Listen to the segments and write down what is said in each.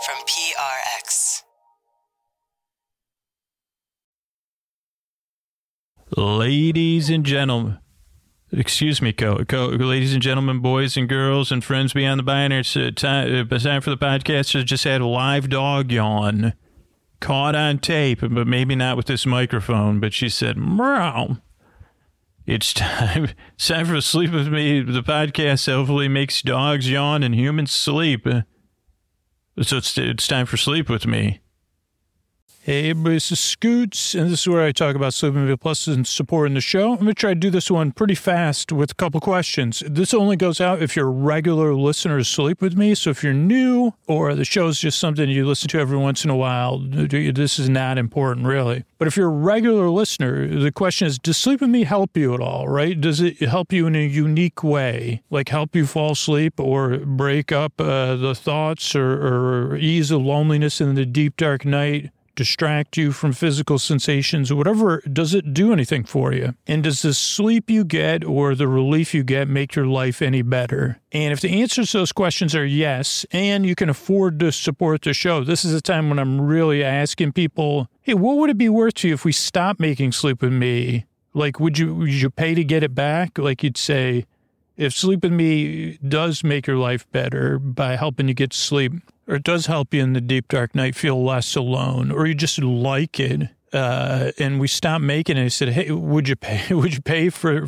from PRX. Ladies and gentlemen, ladies and gentlemen, boys and girls, and friends beyond the binary, it's time for the podcast. I just had a live dog yawn, caught on tape, but maybe not with this microphone. But she said, "Meow." It's time for Sleep With Me. The podcast hopefully makes dogs yawn and humans sleep. So it's time for Sleep With Me. Hey, everybody, this is Scoots, and this is where I talk about Sleep With Me Plus and supporting the show. I'm going to try to do this one pretty fast with a couple questions. This only goes out if you're a regular listener to Sleep With Me, so if you're new or the show's just something you listen to every once in a while, this is not important, really. But if you're a regular listener, the question is, does Sleep With Me help you at all, right? Does it help you in a unique way, like help you fall asleep or break up the thoughts or ease the loneliness in the deep, dark night? Distract you from physical sensations or whatever? Does it do anything for you? And does the sleep you get or the relief you get make your life any better? And if the answers to those questions are yes, and you can afford to support the show, this is a time when I'm really asking people, hey, what would it be worth to you if we stopped making Sleep With Me? Like, would you pay to get it back? Like you'd say, if Sleep With Me does make your life better by helping you get to sleep, or it does help you in the deep, dark night feel less alone, or you just like it, and we stopped making it, I said, hey, would you pay for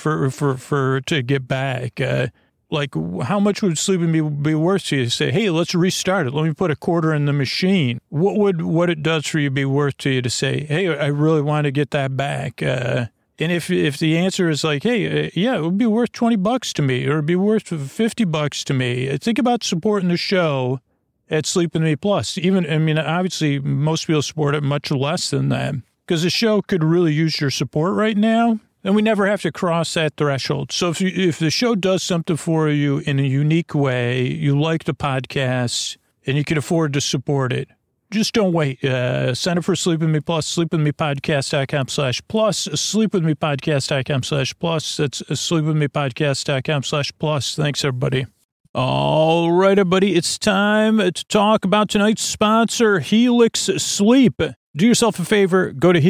to get back? Like, how much would Sleep With Me be worth to you? Say, hey, let's restart it. Let me put a quarter in the machine. What it does for you be worth to you to say, hey, I really want to get that back? And if the answer is like, hey, yeah, it would be worth $20 to me, or it'd be worth $50 to me. Think about supporting the show at Sleep With Me Plus. Obviously, most people support it much less than that because the show could really use your support right now, and we never have to cross that threshold. So if the show does something for you in a unique way, you like the podcast, and you can afford to support it, just don't wait. Sign up for Sleep With Me Plus, sleepwithmepodcast.com/plus, sleepwithmepodcast.com/plus. That's sleepwithmepodcast.com/plus. Thanks, everybody. All right, everybody, it's time to talk about tonight's sponsor, Helix Sleep. Do yourself a favor, go to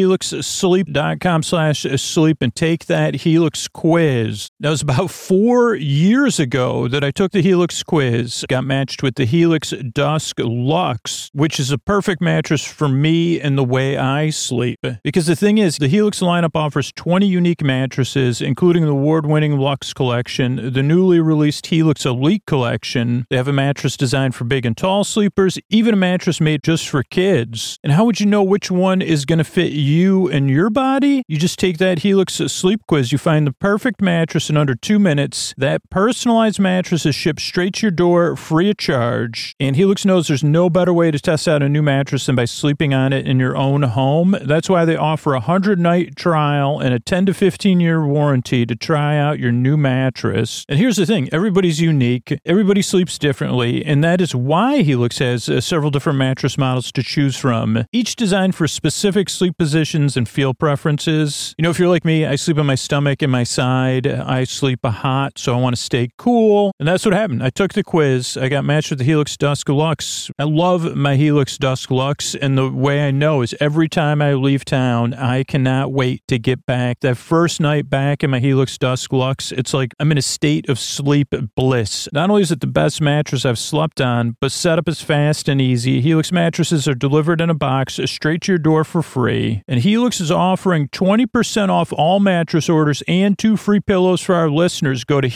helixsleep.com/sleep and take that Helix quiz. That was about 4 years ago that I took the Helix quiz, got matched with the Helix Dusk Luxe, which is a perfect mattress for me and the way I sleep. Because the thing is, the Helix lineup offers 20 unique mattresses, including the award-winning Luxe collection, the newly released Helix Elite collection. They have a mattress designed for big and tall sleepers, even a mattress made just for kids. And how would you know which one is going to fit you and your body? You just take that Helix Sleep quiz. You find the perfect mattress in under 2 minutes. That personalized mattress is shipped straight to your door free of charge. And Helix knows there's no better way to test out a new mattress than by sleeping on it in your own home. That's why they offer a 100-night trial and a 10 to 15-year warranty to try out your new mattress. And here's the thing. Everybody's unique. Everybody sleeps differently. And that is why Helix has several different mattress models to choose from. Each designed for specific sleep positions and feel preferences. You know, if you're like me, I sleep on my stomach and my side. I sleep hot, so I want to stay cool. And that's what happened. I took the quiz. I got matched with the Helix Dusk Luxe. I love my Helix Dusk Luxe, and the way I know is every time I leave town, I cannot wait to get back. That first night back in my Helix Dusk Luxe, it's like I'm in a state of sleep bliss. Not only is it the best mattress I've slept on, but setup is fast and easy. Helix mattresses are delivered in a box straight to your door for free. And Helix is offering 20% off all mattress orders and 2 free pillows for our listeners. Go to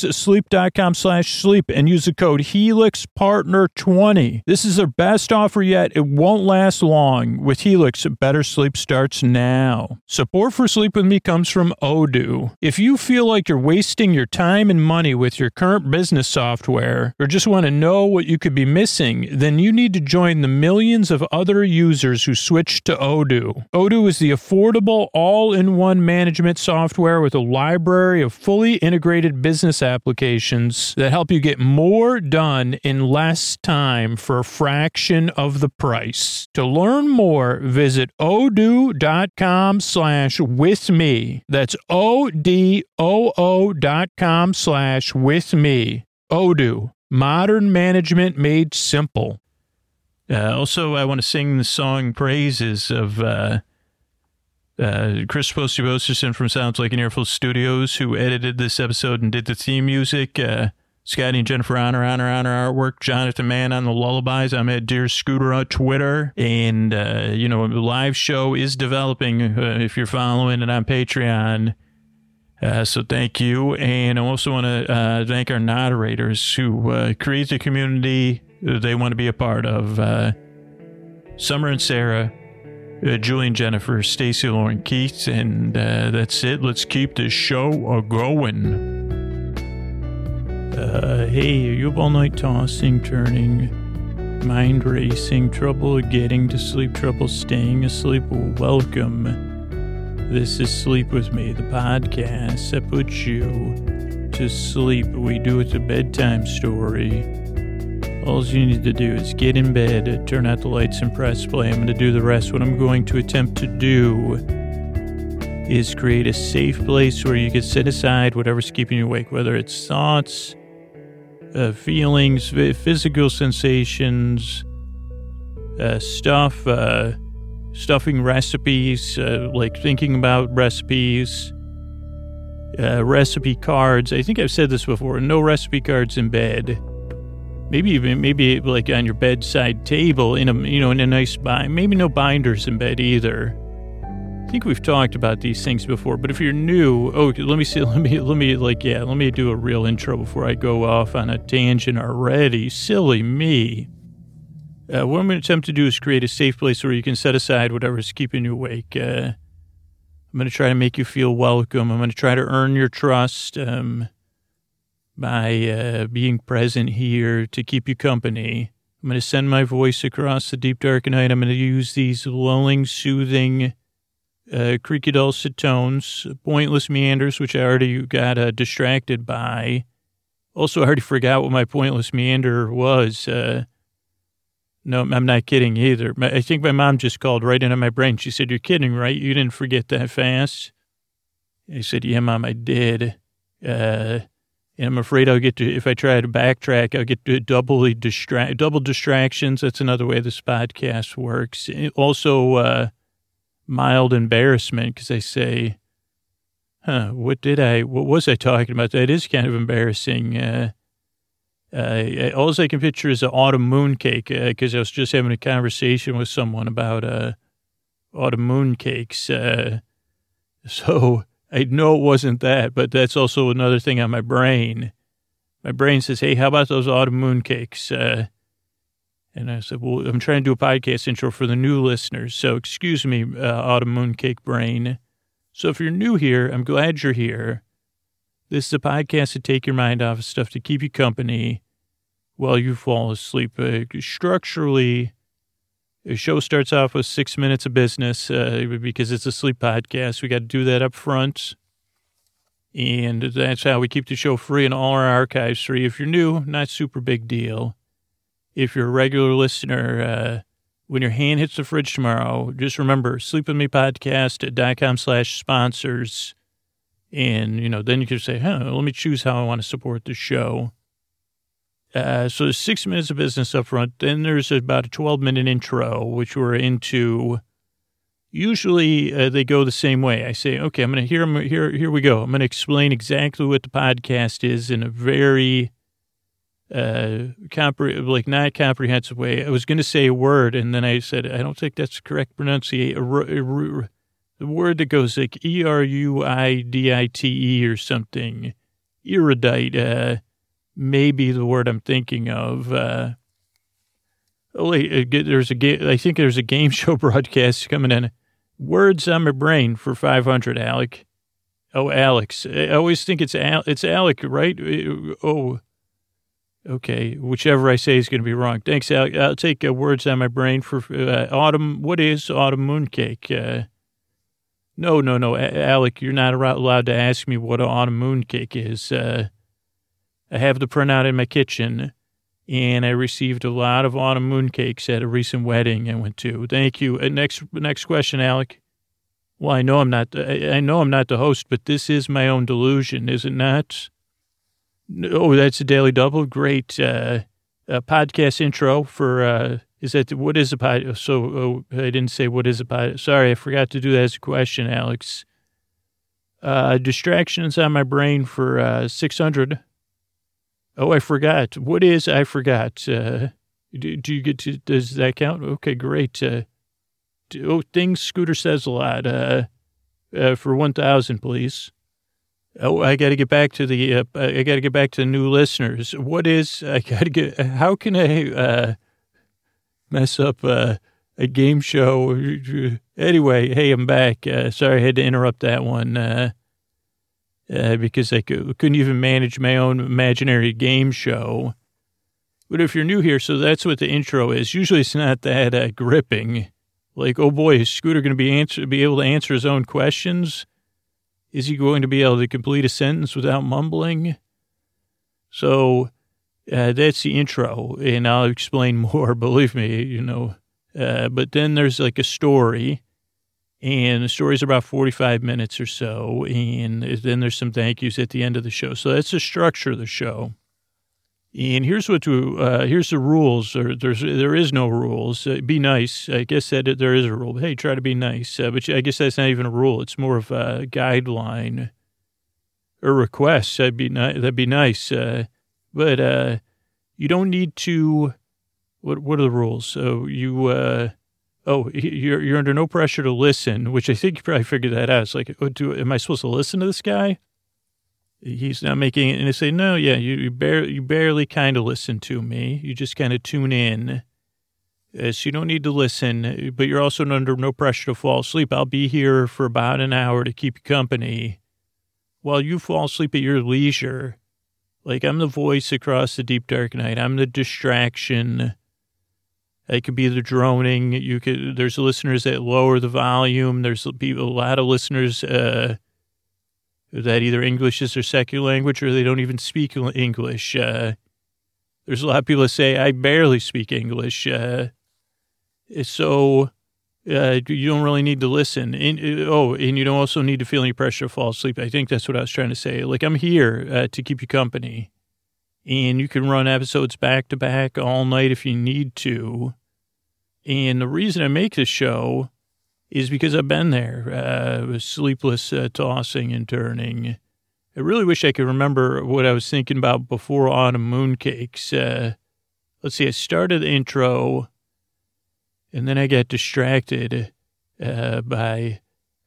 helixsleep.com/sleep and use the code HelixPartner20. This is their best offer yet. It won't last long. With Helix, better sleep starts now. Support for Sleep With Me comes from Odoo. If you feel like you're wasting your time and money with your current business software, or just want to know what you could be missing, then you need to join the millions of other users who switched to Odoo. Odoo is the affordable, all-in-one management software with a library of fully integrated business applications that help you get more done in less time for a fraction of the price. To learn more, visit odoo.com/withme. That's odoo.com/withme. Odoo. Modern management made simple. Also, I want to sing the song praises of Chris Posty-Bosterson from Sounds Like an Earful Studios, who edited this episode and did the theme music. Scotty and Jennifer on our artwork. Jonathan Mann on the lullabies. I'm at Dear Scooter on Twitter. And, the live show is developing if you're following it on Patreon. So thank you. And I also want to thank our moderators who create the community they want to be a part of. Summer and Sarah, Julie and Jennifer, Stacy, Lauren, Keith. And that's it. Let's keep this show going. Hey, you have all night tossing, turning, mind racing, trouble getting to sleep, trouble staying asleep? Welcome. This is Sleep With Me, the podcast that puts you to sleep. We do it a bedtime story. All you need to do is get in bed, turn out the lights, and press play. I'm going to do the rest. What I'm going to attempt to do is create a safe place where you can set aside whatever's keeping you awake, whether it's thoughts, feelings, physical sensations, stuffing recipes, like thinking about recipes, recipe cards. I think I've said this before. No recipe cards in bed. Maybe like on your bedside table in a nice maybe no binders in bed either. I think we've talked about these things before, but if you're new, let me do a real intro before I go off on a tangent already. Silly me. What I'm going to attempt to do is create a safe place where you can set aside whatever's keeping you awake. I'm going to try to make you feel welcome. I'm going to try to earn your trust by being present here to keep you company. I'm going to send my voice across the deep dark night. I'm going to use these lulling, soothing, creaky dulcet tones, pointless meanders, which I already got distracted by. Also, I already forgot what my pointless meander was. No, I'm not kidding either. I think my mom just called right into my brain. She said, "You're kidding, right? You didn't forget that fast?" I said, "Yeah, Mom, I did." And I'm afraid if I try to backtrack, I'll get double distractions. That's another way this podcast works. Also, mild embarrassment, because I say, what was I talking about? That is kind of embarrassing. All I can picture is an autumn mooncake, because I was just having a conversation with someone about autumn mooncakes. So I know it wasn't that, but that's also another thing on my brain. My brain says, "Hey, how about those autumn mooncakes?" And I said, "Well, I'm trying to do a podcast intro for the new listeners, so excuse me, autumn mooncake brain." So if you're new here, I'm glad you're here. This is a podcast to take your mind off of stuff, to keep you company while you fall asleep. Structurally, the show starts off with 6 minutes of business because it's a sleep podcast. We got to do that up front. And that's how we keep the show free and all our archives free. If you're new, not super big deal. If you're a regular listener, when your hand hits the fridge tomorrow, just remember, sleepwithmepodcast.com/sponsors. And, then you can say, let me choose how I want to support the show. So there's 6 minutes of business up front. Then there's about a 12-minute intro, which we're into. Usually they go the same way. I say, okay, I'm going to here we go. I'm going to explain exactly what the podcast is in a very not comprehensive way. I was going to say a word, and then I said, I don't think that's the correct pronunciation. The word that goes like ERUIDITE or something. Erudite, maybe the word I'm thinking of. I think there's a game show broadcast coming in. Words on my brain for 500, Alec. Oh, Alex. I always think it's Alec, right? Oh, okay. Whichever I say is going to be wrong. Thanks, Alec. I'll take words on my brain for autumn. What is autumn mooncake? No, Alec, you're not allowed to ask me what an autumn mooncake is. I have the printout in my kitchen, and I received a lot of autumn mooncakes at a recent wedding I went to. Thank you. Next question, Alec. Well, I know I'm not the host, but this is my own delusion, is it not? Oh, that's a Daily Double. Great podcast intro for Is that, what is a pod? So I didn't say what is a pod. Sorry, I forgot to do that as a question, Alex. Distractions on my brain for 600. Oh, I forgot. What is, I forgot. Do you get to, does that count? Okay, great. Things Scooter says a lot. For 1,000, please. Oh, I got to get back to the new listeners. What is, how can I mess up a game show? Anyway, hey, I'm back. Sorry, I had to interrupt that one because I couldn't even manage my own imaginary game show. But if you're new here, so that's what the intro is. Usually it's not that gripping. Like, oh boy, is Scooter going to be able to answer his own questions? Is he going to be able to complete a sentence without mumbling? So that's the intro, and I'll explain more, believe me, But then there's like a story, and the story's about 45 minutes or so, and then there's some thank yous at the end of the show. So that's the structure of the show. And here's here's the rules, or there is no rules. Be nice. I guess that there is a rule. Hey, try to be nice. But I guess that's not even a rule. It's more of a guideline or request. That'd be nice. But you don't need to. What are the rules? So you're under no pressure to listen, which I think you probably figured that out. It's like, am I supposed to listen to this guy? He's not making it, and they say, no, yeah, you barely kind of listen to me. You just kind of tune in. So you don't need to listen, but you're also under no pressure to fall asleep. I'll be here for about an hour to keep you company while you fall asleep at your leisure. Like, I'm the voice across the deep, dark night. I'm the distraction. I could be the droning. There's listeners that lower the volume. There's a lot of listeners, that either English is their second language or they don't even speak English. There's a lot of people that say, I barely speak English. So you don't really need to listen. And you don't also need to feel any pressure to fall asleep. I think that's what I was trying to say. Like, I'm here to keep you company. And you can run episodes back to back all night if you need to. And the reason I make this show is because I've been there, sleepless tossing and turning. I really wish I could remember what I was thinking about before Autumn Mooncakes. Let's see, I started the intro, and then I got distracted by,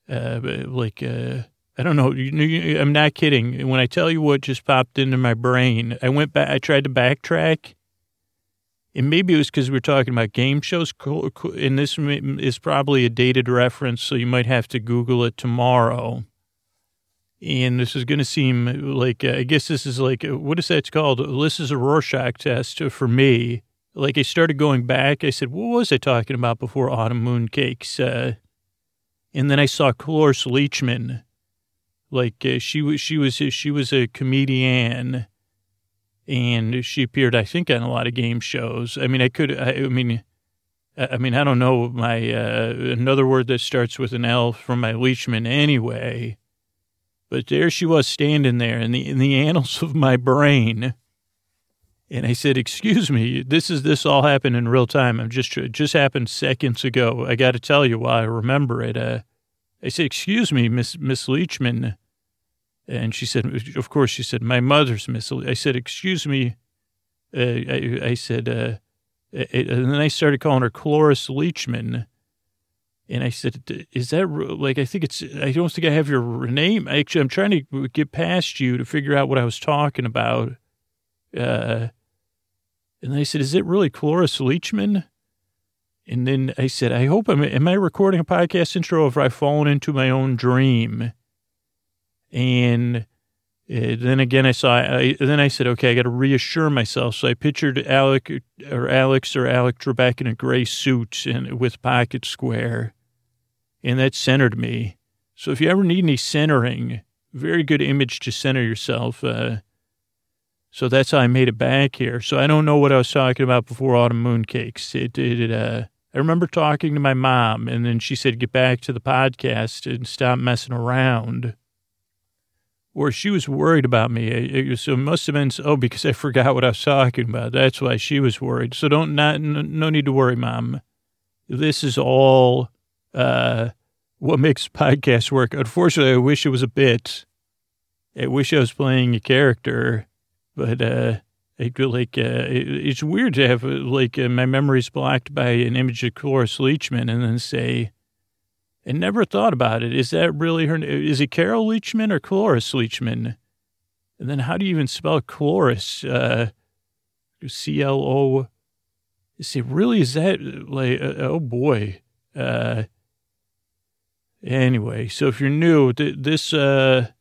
I don't know, I'm not kidding. When I tell you what just popped into my brain, I went back, I tried to backtrack. And maybe it was because we were talking about game shows, and this is probably a dated reference, so you might have to Google it tomorrow. And this is going to seem like, I guess this is like, what is that called? This is a Rorschach test for me. Like, I started going back. I said, what was I talking about before Autumn Mooncakes? And then I saw Cloris Leachman. Like, she was a comedian. And she appeared, I think, on a lot of game shows. I mean, I don't know my, another word that starts with an L from my Leachman anyway. But there she was standing there in the annals of my brain. And I said, excuse me, this all happened in real time. It just happened seconds ago. I got to tell you while I remember it. I said, excuse me, Miss Leachman. And she said, of course, she said, my mother's Miss. I said, excuse me. I said, and then I started calling her Cloris Leachman. And I said, is that, like, I don't think I have your name. Actually, I'm trying to get past you to figure out what I was talking about. And I said, is it really Cloris Leachman? And then I said, I hope am I recording a podcast intro or have I fallen into my own dream? And then again, then I said, okay, I got to reassure myself. So I pictured Alec Trebek in a gray suit and with pocket square. And that centered me. So if you ever need any centering, very good image to center yourself. So that's how I made it back here. So I don't know what I was talking about before Autumn Mooncakes. I remember talking to my mom, and then she said, get back to the podcast and stop messing around. or she was worried about me. So it must have been, because I forgot what I was talking about. That's why she was worried. So no need to worry, Mom. This is all what makes podcasts work. Unfortunately, I wish it was a bit. I wish I was playing a character, but it's weird to have my memories blocked by an image of Cloris Leachman and then say, I never thought about it. Is that really her? Is it Carol Leachman or Cloris Leachman? And then how do you even spell Cloris? C-L-O. Is it really? Is that oh boy. Anyway, so if you're new, this I've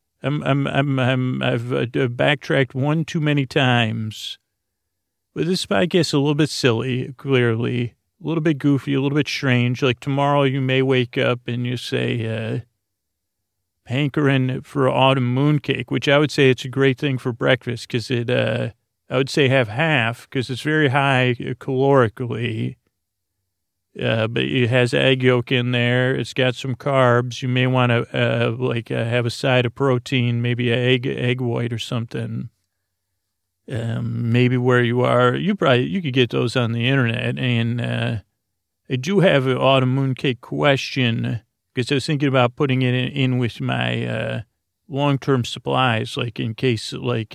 backtracked one too many times. But this podcast is a little bit silly, clearly. A little bit goofy, a little bit strange. Like tomorrow you may wake up and you say, hankering for autumn mooncake, which I would say it's a great thing for breakfast because I would say have half because it's very high calorically. But it has egg yolk in there. It's got some carbs. You may want to have a side of protein, maybe an egg white or something. Maybe where you are, you could get those on the internet. And I do have an autumn mooncake question because I was thinking about putting it in with my long-term supplies, like in case, like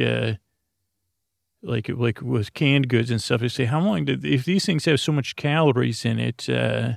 with canned goods and stuff. I say, how long if these things have so much calories in it,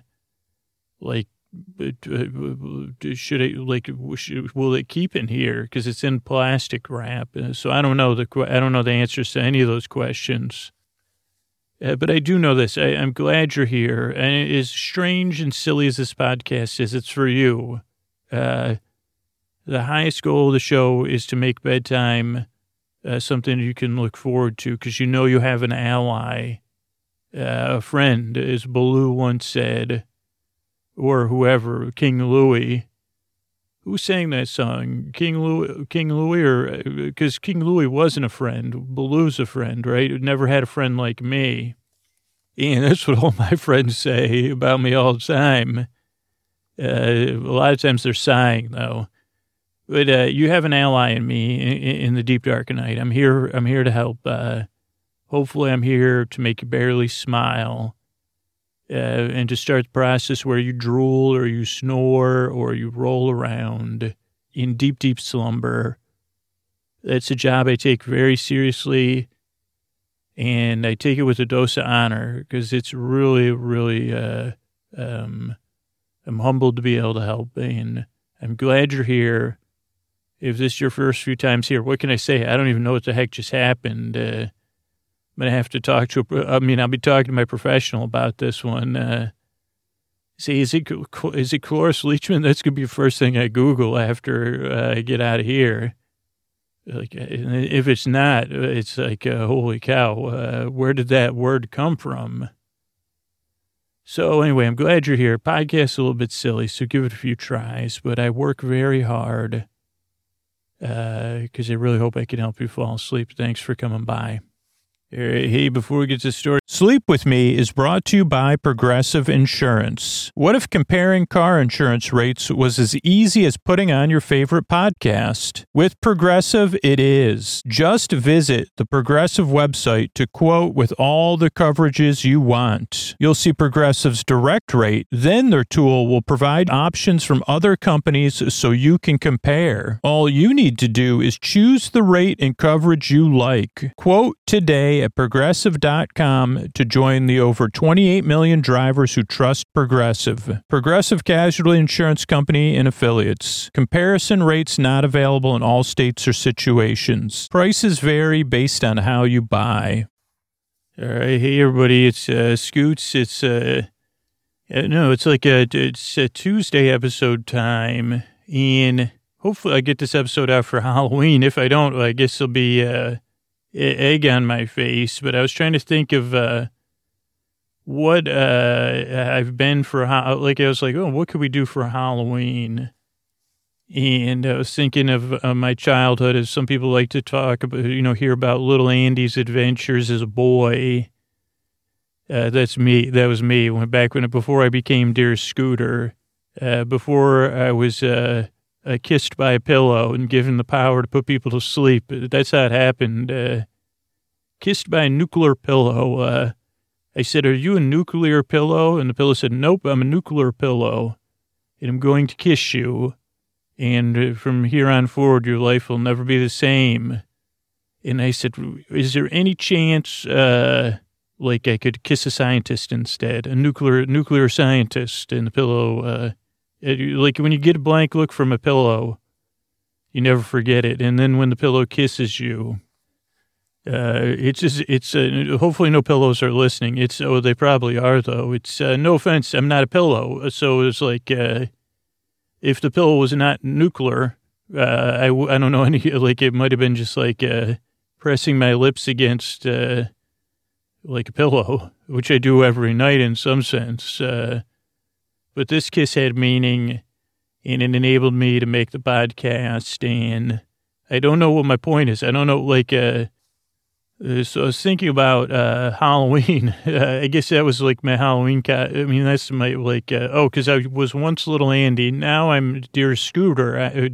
will it keep in here? Because it's in plastic wrap. So I don't know the answers to any of those questions. But I do know this. I'm glad you're here. And as strange and silly as this podcast is, it's for you. The highest goal of the show is to make bedtime something you can look forward to because you have an ally, a friend, as Baloo once said, or whoever, King Louie. Who sang that song? King Louie, or because King Louie wasn't a friend. Baloo's a friend, right? Never had a friend like me. And that's what all my friends say about me all the time. A lot of times they're sighing, though. But you have an ally in me in the deep dark night. I'm here to help. Hopefully I'm here to make you barely smile. And to start the process where you drool or you snore or you roll around in deep, deep slumber. That's a job I take very seriously, and I take it with a dose of honor because it's really, really, I'm humbled to be able to help, and I'm glad you're here. If this is your first few times here, what can I say? I don't even know what the heck just happened. I'm going to have to talk to, I'll be talking to my professional about this one. See, is it Cloris Leachman? That's going to be the first thing I Google after I get out of here. Like, if it's not, it's like, holy cow, where did that word come from? So anyway, I'm glad you're here. Podcast's a little bit silly, so give it a few tries, but I work very hard because I really hope I can help you fall asleep. Thanks for coming by. Hey, before we get to the story, Sleep With Me is brought to you by Progressive Insurance. What if comparing car insurance rates was as easy as putting on your favorite podcast? With Progressive, it is. Just visit the Progressive website to quote with all the coverages you want. You'll see Progressive's direct rate, then their tool will provide options from other companies so you can compare. All you need to do is choose the rate and coverage you like. Quote today at Progressive.com to join the over 28 million drivers who trust Progressive. Progressive Casualty Insurance Company and Affiliates. Comparison rates not available in all states or situations. Prices vary based on how you buy. All right, hey everybody, it's Scoots. It's it's a Tuesday episode time, and hopefully I get this episode out for Halloween. If I don't, I guess it'll be egg on my face. But I was trying to think of what I've been for, I was like, oh, what could we do for Halloween? And I was thinking of my childhood, as some people like to talk about, hear about little Andy's adventures as a boy. That's me. That was me before I became Dear Scooter. Before I was kissed by a pillow and given the power to put people to sleep. That's how it happened. Kissed by a nuclear pillow. I said, "Are you a nuclear pillow?" And the pillow said, "Nope, I'm a nuclear pillow, and I'm going to kiss you. And from here on forward, your life will never be the same." And I said, "Is there any chance, like I could kiss a scientist instead, a nuclear scientist?" And the pillow, like when you get a blank look from a pillow, you never forget it. And then when the pillow kisses you, hopefully no pillows are listening. They probably are though. It's, no offense, I'm not a pillow. So it's like, if the pillow was not nuclear, I don't know any, like it might have been just like, pressing my lips against, like a pillow, which I do every night in some sense. But this kiss had meaning, and it enabled me to make the podcast, and I don't know what my point is. I don't know, like, so I was thinking about Halloween. I guess that was like my Halloween that's my, like, because I was once little Andy. Now I'm dearest Scooter.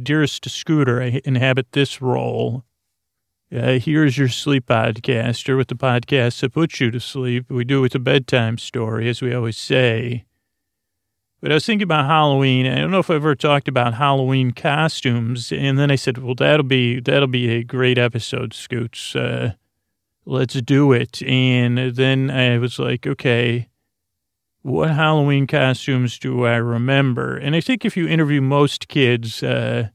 I inhabit this role. Here's your sleep podcaster with the podcast that puts you to sleep. We do it with a bedtime story, as we always say. But I was thinking about Halloween. I don't know if I ever talked about Halloween costumes. And then I said, well, that'll be a great episode, Scoots. Let's do it. And then I was like, okay, what Halloween costumes do I remember? And I think if you interview most kids, they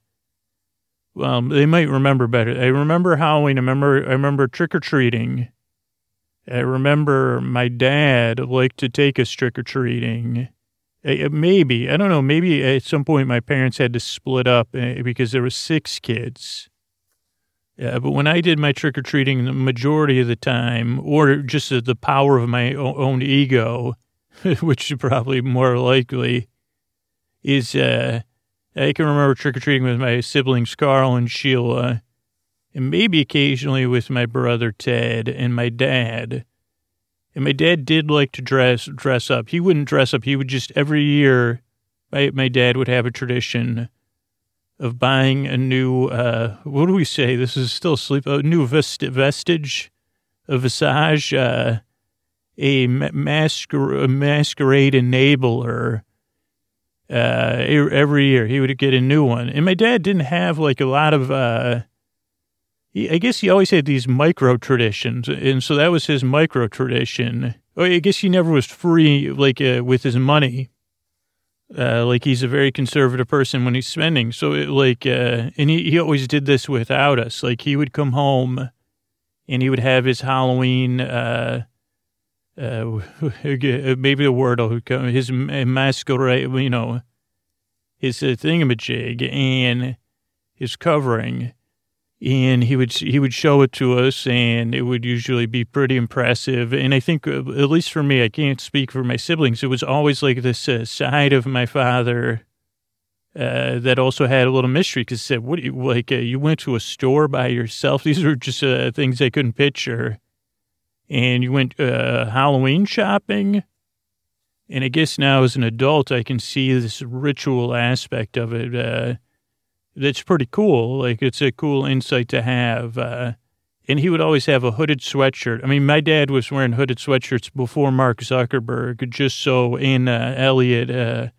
might remember better. I remember Halloween. I remember trick-or-treating. I remember my dad liked to take us trick-or-treating. Maybe, I don't know, maybe at some point my parents had to split up because there were 6 kids. But when I did my trick-or-treating, the majority of the time, or just the power of my own ego, which is probably more likely, is I can remember trick-or-treating with my siblings, Carl and Sheila, and maybe occasionally with my brother Ted and my dad. And my dad did like to dress up. He wouldn't dress up. He would just, every year, my dad would have a tradition of buying a new, what do we say? This is still sleep. A new vestige, a visage, a masquerade enabler. Every year he would get a new one. And my dad didn't have like a lot of, I guess he always had these micro traditions. And so that was his micro tradition. I guess he never was free, like, with his money. Like he's a very conservative person when he's spending. So and he always did this without us. Like he would come home and he would have his Halloween, maybe the word will come, his masquerade, his thingamajig and his covering. And he would show it to us, and it would usually be pretty impressive. And I think, at least for me, I can't speak for my siblings, it was always like this side of my father that also had a little mystery. Because said, "What? You went to a store by yourself?" These were just things I couldn't picture. And you went Halloween shopping. And I guess now as an adult, I can see this ritual aspect of it. That's pretty cool. Like, it's a cool insight to have. And he would always have a hooded sweatshirt. I mean, my dad was wearing hooded sweatshirts before Mark Zuckerberg, just so in Elliot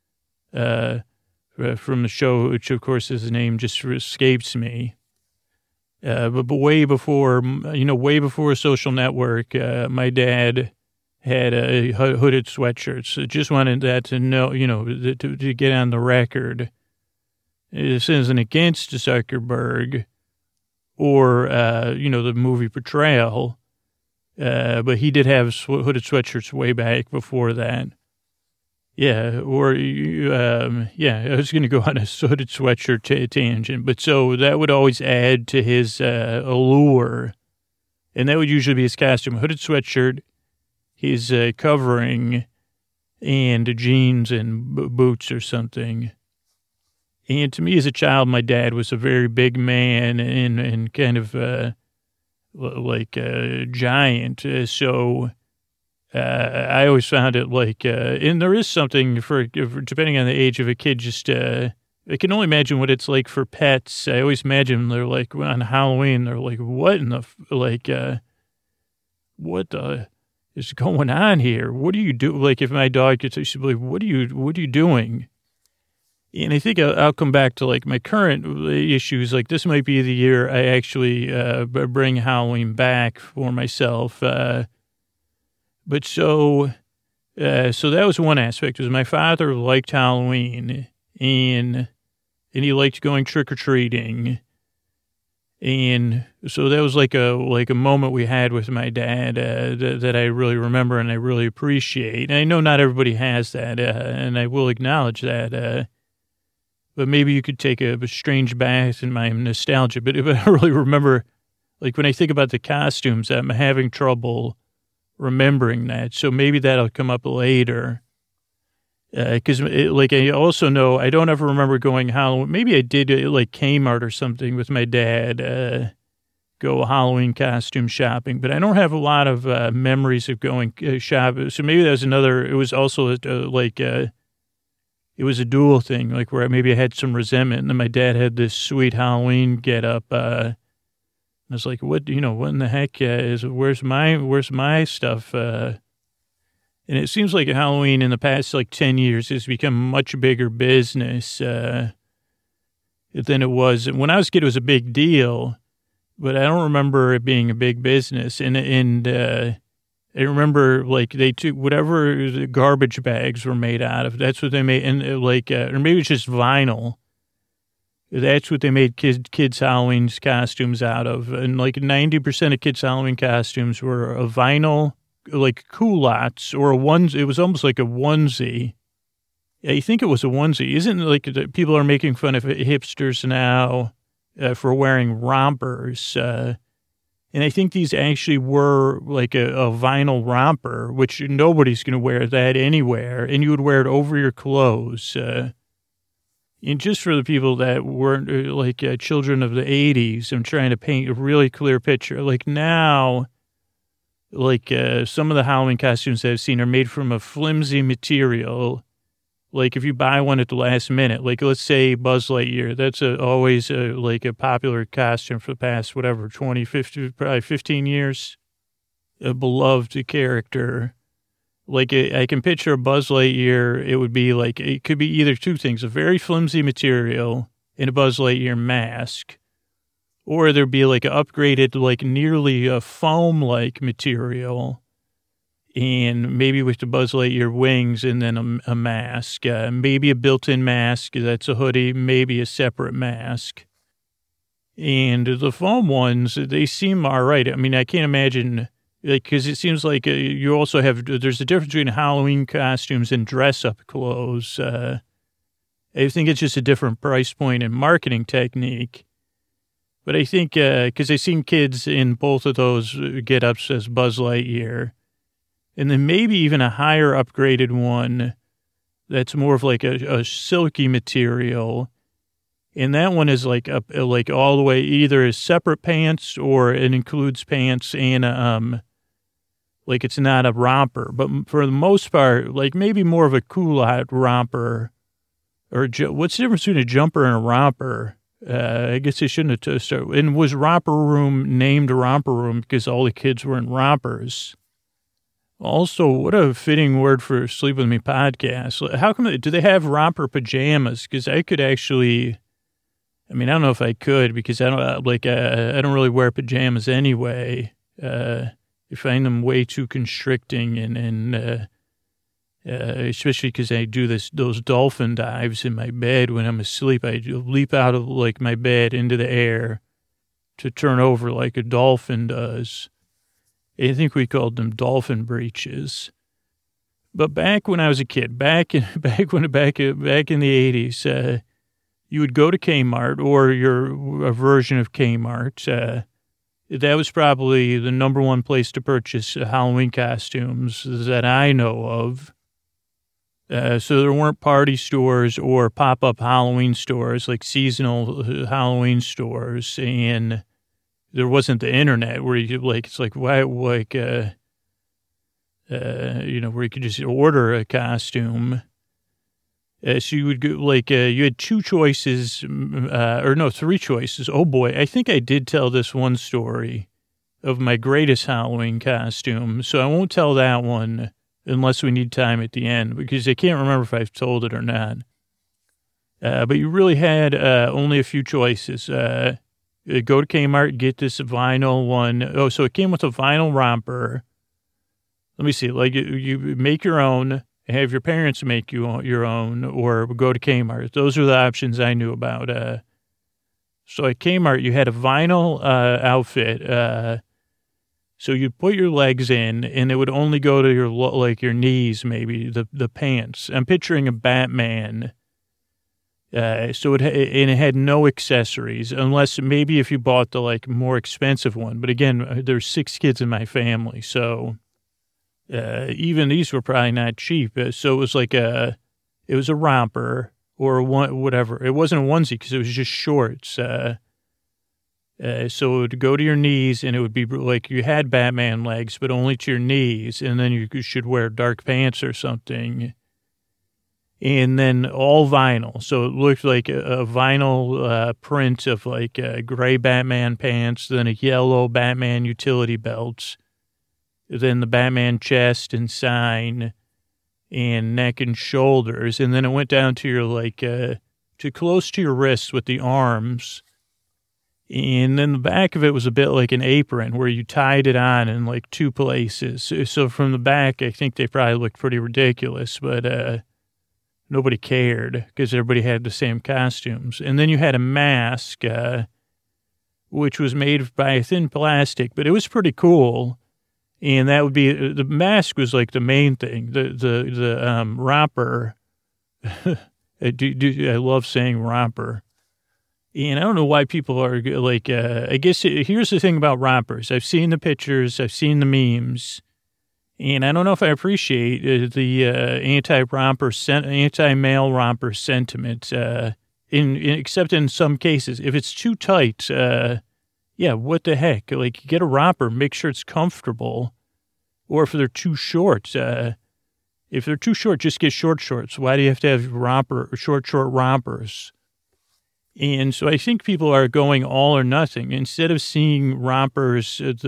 from the show, which, of course, his name just escapes me. But way before, way before social network, my dad had a hooded sweatshirt. So just wanted that to know, to get on the record. This isn't against Zuckerberg or, the movie Portrayal, but he did have hooded sweatshirts way back before that. Yeah, or, I was going to go on a hooded sweatshirt tangent, but so that would always add to his allure, and that would usually be his costume, hooded sweatshirt, his covering, and jeans and boots or something. And to me as a child, my dad was a very big man and kind of like a giant. So I always found it like, and there is something for depending on the age of a kid, just I can only imagine what it's like for pets. I always imagine they're like on Halloween. They're like, what in the what is going on here? What do you do? Like if my dog gets, she'd be like, what are you doing? And I think I'll come back to like my current issues. Like this might be the year I actually bring Halloween back for myself. But so that was one aspect. Was my father liked Halloween and he liked going trick or treating. And so that was like a moment we had with my dad that I really remember and I really appreciate. And I know not everybody has that, and I will acknowledge that. But maybe you could take a strange bath in my nostalgia. But if I really remember, like when I think about the costumes, I'm having trouble remembering that. So maybe that'll come up later. Because like I also know I don't ever remember going Halloween. Maybe I did like Kmart or something with my dad, go Halloween costume shopping. But I don't have a lot of memories of going shopping. So maybe that was another. It was also it was a dual thing, like where maybe I had some resentment, and then my dad had this sweet Halloween get up. I was like, what in the heck where's my stuff? And it seems like Halloween in the past, like 10 years, has become a much bigger business than it was. When I was a kid, it was a big deal, but I don't remember it being a big business. And I remember, like, they took whatever the garbage bags were made out of. That's what they made. And, or maybe it's just vinyl. That's what they made kids' Halloween costumes out of. And, like, 90% of kids' Halloween costumes were a vinyl, like culottes or a onesie. It was almost like a onesie. I think it was a onesie. Isn't it like people are making fun of hipsters now for wearing rompers? And I think these actually were like a vinyl romper, which nobody's going to wear that anywhere. And you would wear it over your clothes. And just for the people that weren't like children of the 80s, I'm trying to paint a really clear picture. Like now, like some of the Halloween costumes I've seen are made from a flimsy material. Like if you buy one at the last minute, like let's say Buzz Lightyear, that's always like a popular costume for the past, 20, 50, probably 15 years. A beloved character. Like I can picture a Buzz Lightyear, it would be like, it could be either two things, a very flimsy material and a Buzz Lightyear mask. Or there'd be like an upgraded, like nearly a foam-like material, and maybe with the Buzz Lightyear wings and then a mask. Maybe a built-in mask, that's a hoodie, maybe a separate mask. And the foam ones, they seem all right. I mean, I can't imagine, because it seems like you also have, there's a difference between Halloween costumes and dress-up clothes. I think it's just a different price point and marketing technique. But I think, because I've seen kids in both of those get-ups as Buzz Lightyear, and then maybe even a higher upgraded one that's more of like a silky material, and that one is like like all the way either as separate pants or it includes pants and like it's not a romper. But for the most part, like maybe more of a culotte romper, or what's the difference between a jumper and a romper? I guess they shouldn't have started. And was Romper Room named Romper Room because all the kids were in rompers? Also, what a fitting word for Sleep With Me podcast. How come, do they have romper pajamas? Because I could actually, I mean, I don't know if I could because I don't really wear pajamas anyway. I find them way too constricting and especially because I do those dolphin dives in my bed when I'm asleep. I leap out of like my bed into the air to turn over like a dolphin does. I think we called them dolphin breeches. But back when I was a kid, back in the 80s, you would go to Kmart or a version of Kmart. That was probably the number one place to purchase Halloween costumes that I know of. So there weren't party stores or pop-up Halloween stores, like seasonal Halloween stores, and there wasn't the internet where you like, it's like, why, like, where you could just order a costume. So you would go, like, you had two choices, three choices. Oh boy, I think I did tell this one story of my greatest Halloween costume. So I won't tell that one unless we need time at the end, because I can't remember if I've told it or not. But you really had only a few choices. Go to Kmart, get this vinyl one. Oh, so it came with a vinyl romper. Let me see. Like, you make your own. Have your parents make you your own, or go to Kmart. Those are the options I knew about. So at Kmart, you had a vinyl outfit. So you'd put your legs in, and it would only go to your knees, maybe the pants. I'm picturing a Batman. So it had no accessories, unless maybe if you bought the more expensive one. But again, there's 6 kids in my family, so. Even these were probably not cheap. So it was it was a romper or whatever. It wasn't a onesie because it was just shorts. So it would go to your knees, and it would be like you had Batman legs, but only to your knees. And then you should wear dark pants or something. And then all vinyl. So it looked like a vinyl print of gray Batman pants, then a yellow Batman utility belt. Then the Batman chest and sign and neck and shoulders. And then it went down to your, to close to your wrists with the arms. And then the back of it was a bit like an apron where you tied it on in 2 places. So from the back, I think they probably looked pretty ridiculous, but nobody cared because everybody had the same costumes. And then you had a mask, which was made by thin plastic, but it was pretty cool. And that would be, the mask was the main thing. The romper, I love saying romper. And I don't know why people are I guess here's the thing about rompers. I've seen the pictures, I've seen the memes, and I don't know if I appreciate the anti-male romper sentiment, except in some cases. If it's too tight, yeah, what the heck? Get a romper, make sure it's comfortable. Or if they're too short, if they're too short, just get short shorts. Why do you have to have short rompers? And so I think people are going all or nothing. Instead of seeing rompers,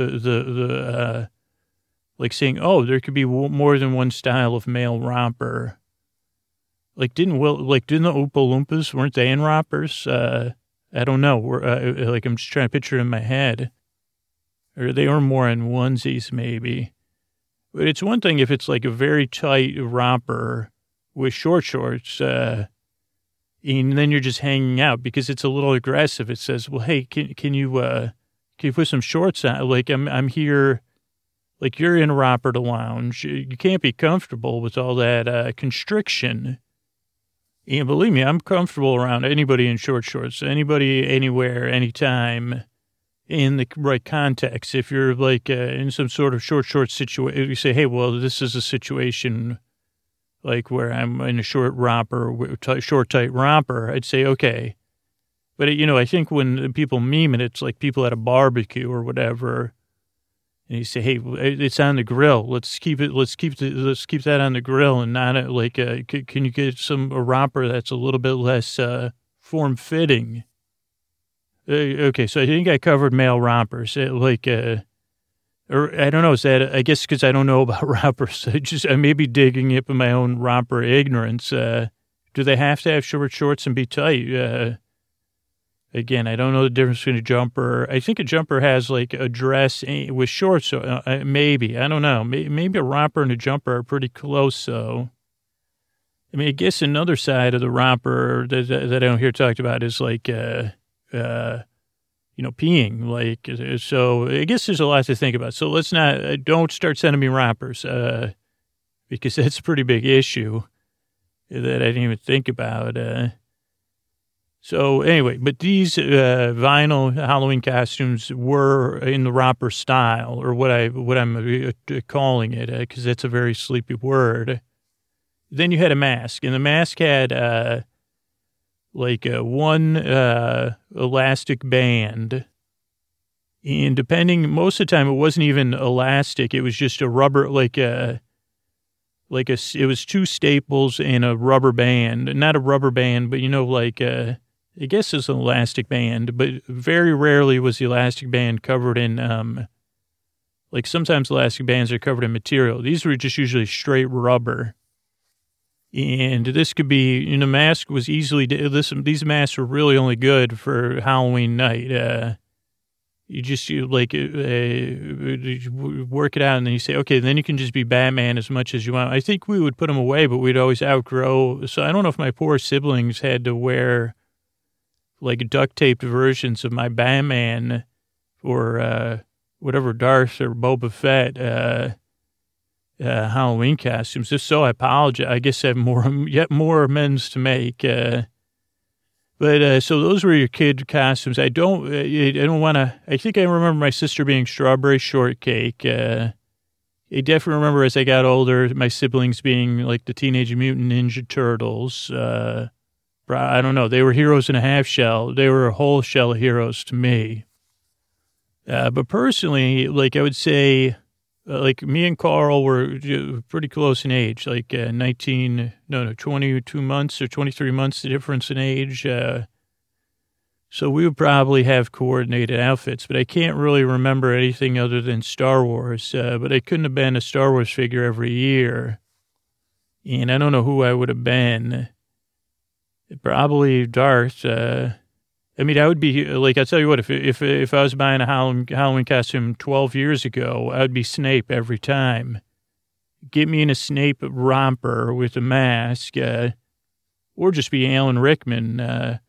saying, oh, there could be more than one style of male romper. Didn't the Oompa Loompas, weren't they in rompers? I don't know. I'm just trying to picture in my head. Or they were more in onesies, maybe. But it's one thing if it's a very tight romper with short shorts, and then you're just hanging out because it's a little aggressive. It says, well, hey, can you put some shorts on? I'm here, you're in a romper to lounge. You can't be comfortable with all that constriction. And believe me, I'm comfortable around anybody in short shorts, anybody, anywhere, anytime, in the right context. If you're in some sort of short situation, you say, hey, well, this is a situation where I'm in a short romper, short, tight romper, I'd say, okay. But, I think when people meme it, it's people at a barbecue or whatever. And you say, hey, it's on the grill. Let's keep that on the grill and not can you get a romper that's a little bit less form fitting? Okay, so I think I covered male rompers. Or I don't know. Is that? I guess because I don't know about rompers, I may be digging up in my own romper ignorance. Do they have to have short shorts and be tight? Again, I don't know the difference between a jumper. I think a jumper has a dress with shorts. Maybe. I don't know. Maybe a romper and a jumper are pretty close. So, I mean, I guess another side of the romper that I don't hear talked about is peeing. So I guess there's a lot to think about. So let's don't start sending me rompers because that's a pretty big issue that I didn't even think about. So anyway, but these vinyl Halloween costumes were in the romper style, or what I'm calling it, because that's a very sleepy word. Then you had a mask, and the mask had one elastic band, and most of the time it wasn't even elastic; it was just a rubber, it was two staples and a rubber band, not a rubber band, but I guess it's an elastic band, but very rarely was the elastic band covered in, sometimes elastic bands are covered in material. These were just usually straight rubber. And this could be, mask was these masks were really only good for Halloween night. You work it out and then you say, okay, then you can just be Batman as much as you want. I think we would put them away, but we'd always outgrow. So I don't know if my poor siblings had to wear duct taped versions of my Batman or whatever Darth or Boba Fett Halloween costumes. If so, I apologize. I guess I have yet more amends to make. But so those were your kid costumes. I don't want to. I think I remember my sister being strawberry shortcake. I definitely remember as I got older, my siblings being like the Teenage Mutant Ninja Turtles. I don't know. They were heroes in a half shell. They were a whole shell of heroes to me. But personally, I would say, me and Carl were pretty close in age, 22 months or 23 months difference in age. So we would probably have coordinated outfits, but I can't really remember anything other than Star Wars. But I couldn't have been a Star Wars figure every year. And I don't know who I would have been. Probably Darth. I would be I'll tell you what, if I was buying a Halloween costume 12 years ago, I would be Snape every time. Get me in a Snape romper with a mask, or just be Alan Rickman.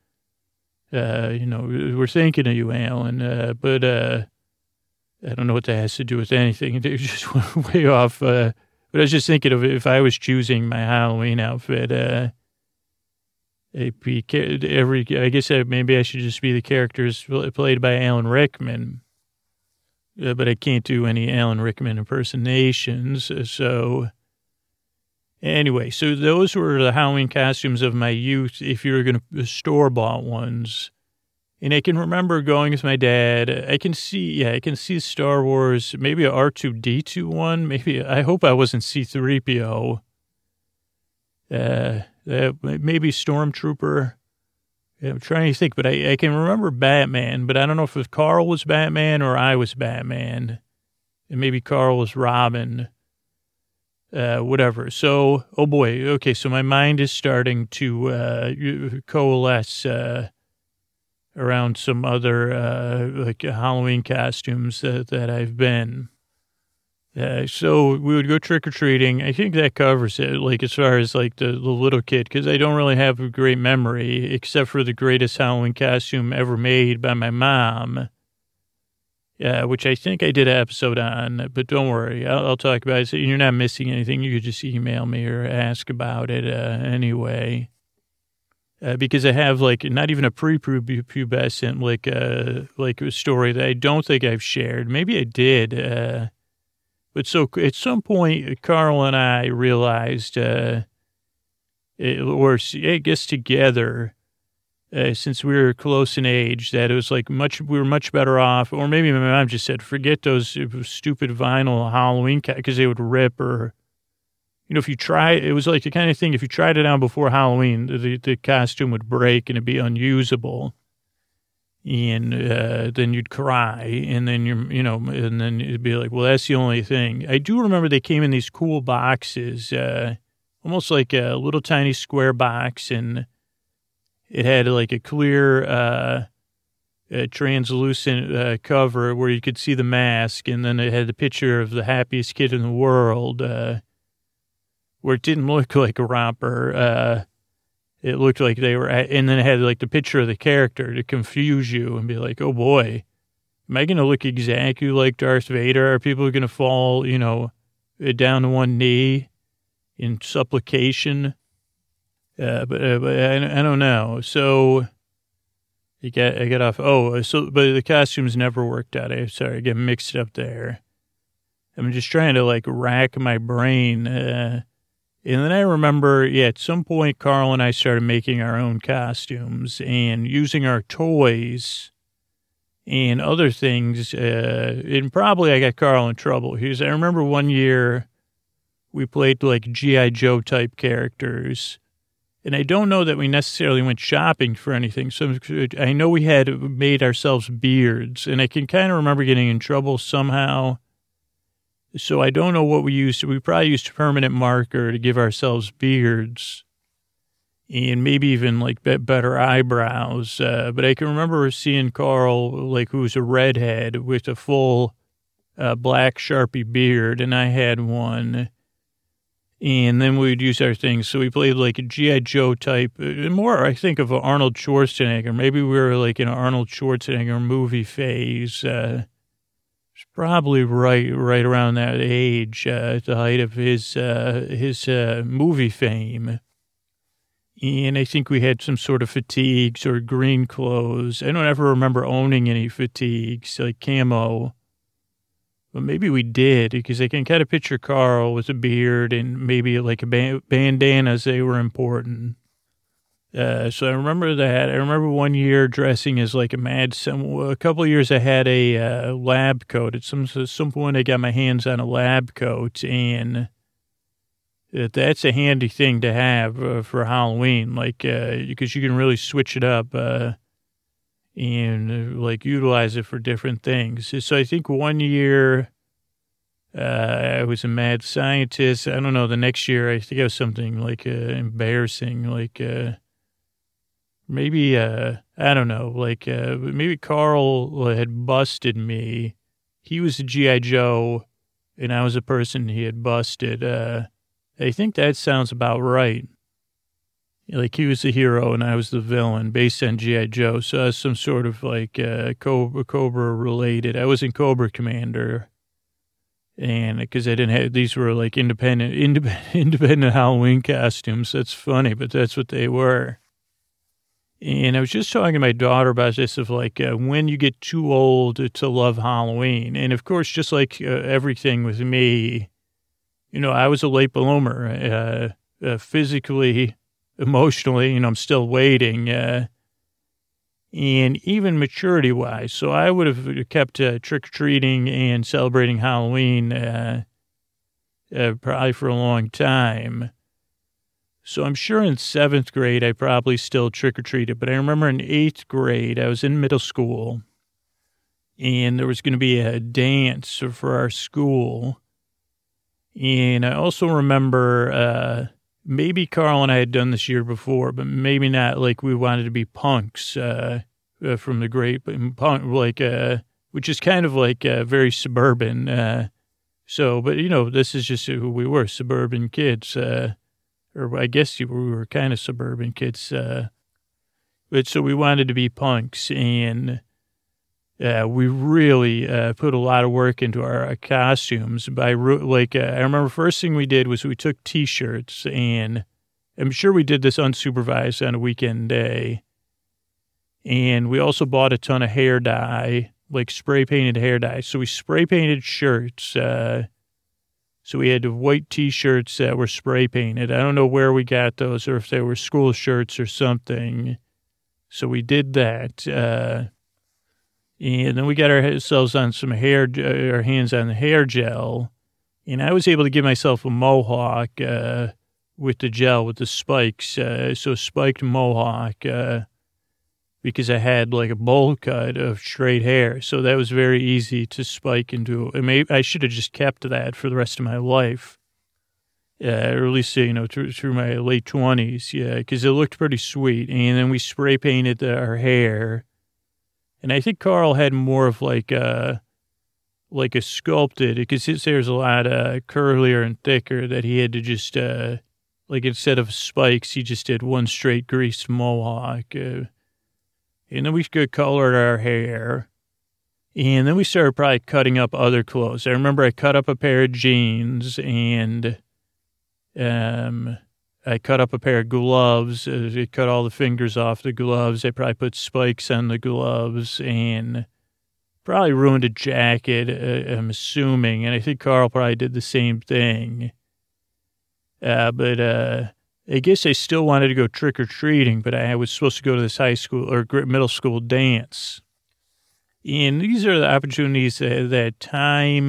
We're thinking of you, Alan, but I don't know what that has to do with anything. It just went way off. But I was just thinking of if I was choosing my Halloween outfit, I guess maybe I should just be the characters played by Alan Rickman, but I can't do any Alan Rickman impersonations. So anyway, so those were the Halloween costumes of my youth, if you were going to store-bought ones. And I can remember going with my dad. I can see Star Wars, maybe a R2-D2 one. Maybe, I hope I wasn't C-3PO. Maybe Stormtrooper. I'm trying to think, but I can remember Batman, but I don't know if Carl was Batman or I was Batman. And maybe Carl was Robin. Whatever. So, oh boy. Okay, so my mind is starting to coalesce around some other Halloween costumes that I've been. So we would go trick-or-treating. I think that covers it, as far as, the little kid, because I don't really have a great memory, except for the greatest Halloween costume ever made by my mom, which I think I did an episode on, but don't worry. I'll talk about it. So you're not missing anything. You could just email me or ask about it anyway. Because I have, not even a prepubescent, a story that I don't think I've shared. Maybe I did, but so at some point, Carl and I realized, I guess together, since we were close in age, that it was we were much better off. Or maybe my mom just said, forget those stupid vinyl Halloween because they would rip, or, if you try, it was the kind of thing, if you tried it on before Halloween, the costume would break and it'd be unusable. And then you'd cry, and then and then it'd be well, that's the only thing. I do remember they came in these cool boxes, almost like a little tiny square box, and it had a clear, translucent cover where you could see the mask, and then it had the picture of the happiest kid in the world, where it didn't look like a romper. It looked like they were, and then it had the picture of the character to confuse you and be oh boy, am I going to look exactly like Darth Vader? Are people going to fall, down to one knee in supplication? But I don't know. So I got off. But the costumes never worked out. I get mixed up there. I'm just trying to rack my brain. And then I remember, at some point, Carl and I started making our own costumes and using our toys and other things. And probably I got Carl in trouble. I remember one year we played like G.I. Joe type characters. And I don't know that we necessarily went shopping for anything. So I know we had made ourselves beards, and I can kind of remember getting in trouble somehow. So I don't know what we used. We probably used permanent marker to give ourselves beards and maybe even like better eyebrows. But I can remember seeing Carl, like, who's a redhead with a full black Sharpie beard, and I had one. And then we would use our things. So we played like a G.I. Joe type, more, I think, of Arnold Schwarzenegger. Maybe we were like in an Arnold Schwarzenegger movie phase. It's probably right around that age, at the height of his movie fame. And I think we had some sort of fatigues or green clothes. I don't ever remember owning any fatigues, like camo. But maybe we did, because I can kind of picture Carl with a beard and maybe like a bandanas. They were important. So I remember that. I remember one year dressing as like a couple of years I had a lab coat. At some point I got my hands on a lab coat, and that's a handy thing to have for Halloween, like, because you can really switch it up and like utilize it for different things. So I think one year I was a mad scientist. I don't know. The next year I think it was something like embarrassing, like maybe I don't know, like maybe Carl had busted me. He was a G.I. Joe, and I was a person he had busted. I think that sounds about right. Like, he was the hero and I was the villain, based on G.I. Joe. So I was some sort of like Cobra related. I was in Cobra Commander, and because I didn't have, these were like independent Halloween costumes. That's funny, but that's what they were. And I was just talking to my daughter about this, of like when you get too old to love Halloween. And of course, just like everything with me, you know, I was a late bloomer, physically, emotionally, you know, I'm still waiting, and even maturity-wise. So I would have kept trick-or-treating and celebrating Halloween probably for a long time. So I'm sure in 7th grade I probably still trick-or-treated, but I remember in 8th grade, I was in middle school, and there was going to be a dance for our school. And I also remember maybe Carl and I had done this year before, but maybe not. Like, we wanted to be punks from the great punk, like, which is kind of like very suburban. So, but, you know, this is just who we were, suburban kids. Or I guess we were kind of suburban kids. But so we wanted to be punks, and we really put a lot of work into our costumes. I remember first thing we did was we took T-shirts, and I'm sure we did this unsupervised on a weekend day. And we also bought a ton of hair dye, like spray painted hair dye. So we spray painted shirts. So we had white T-shirts that were spray painted. I don't know where we got those, or if they were school shirts or something. So we did that. And then we got ourselves on some our hands on the hair gel. And I was able to give myself a mohawk with the gel, with the spikes. So spiked mohawk because I had like a bowl cut of straight hair. So that was very easy to spike into. I should have just kept that for the rest of my life. Or at least, you know, through my late 20s. Yeah, because it looked pretty sweet. And then we spray painted our hair. And I think Carl had more of like a sculpted, because his hair's a lot curlier and thicker, that he had to just, like, instead of spikes, he just did one straight greased mohawk. And then we colored our hair. And then we started probably cutting up other clothes. I remember I cut up a pair of jeans, and I cut up a pair of gloves. I cut all the fingers off the gloves. I probably put spikes on the gloves, and probably ruined a jacket, I'm assuming. And I think Carl probably did the same thing. But I guess I still wanted to go trick-or-treating, but I was supposed to go to this high school or middle school dance. And these are the opportunities that time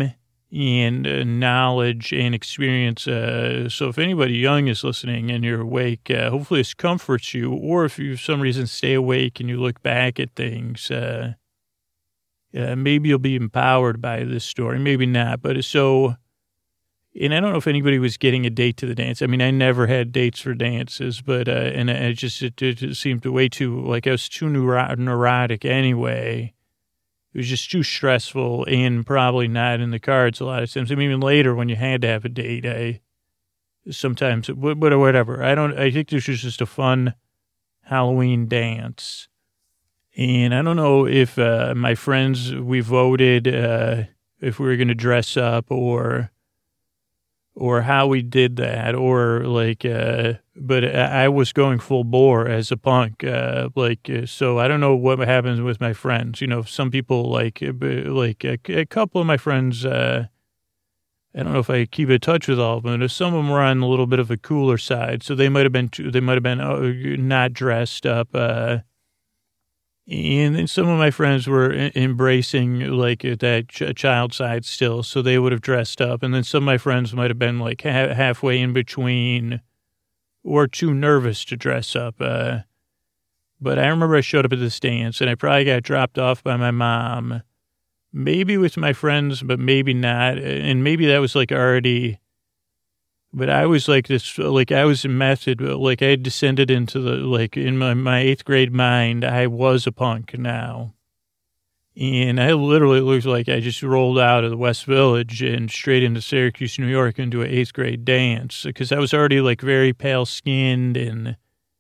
and knowledge and experience. So if anybody young is listening and you're awake, hopefully this comforts you. Or if you, for some reason, stay awake and you look back at things, maybe you'll be empowered by this story. Maybe not. But so, and I don't know if anybody was getting a date to the dance. I mean, I never had dates for dances, but, and it seemed way too, like I was too neurotic anyway. It was just too stressful and probably not in the cards a lot of times. I mean, even later when you had to have a date, but whatever. I think this was just a fun Halloween dance. And I don't know if my friends, we voted if we were going to dress up or how we did that, or like, but I was going full bore as a punk, so I don't know what happens with my friends. You know, some people like a couple of my friends, I don't know if I keep in touch with all of them, but some of them were on a little bit of a cooler side, so they might have been not dressed up, and then some of my friends were embracing like that child side still, so they would have dressed up. And then some of my friends might have been like halfway in between or too nervous to dress up. But I remember I showed up at this dance and I probably got dropped off by my mom, maybe with my friends, but maybe not. And maybe that was like already... But I was like this, like I was method, like I had descended into the, like in my eighth grade mind, I was a punk now. And I literally looked like I just rolled out of the West Village and straight into Syracuse, New York into an eighth grade dance. Because I was already like very pale skinned and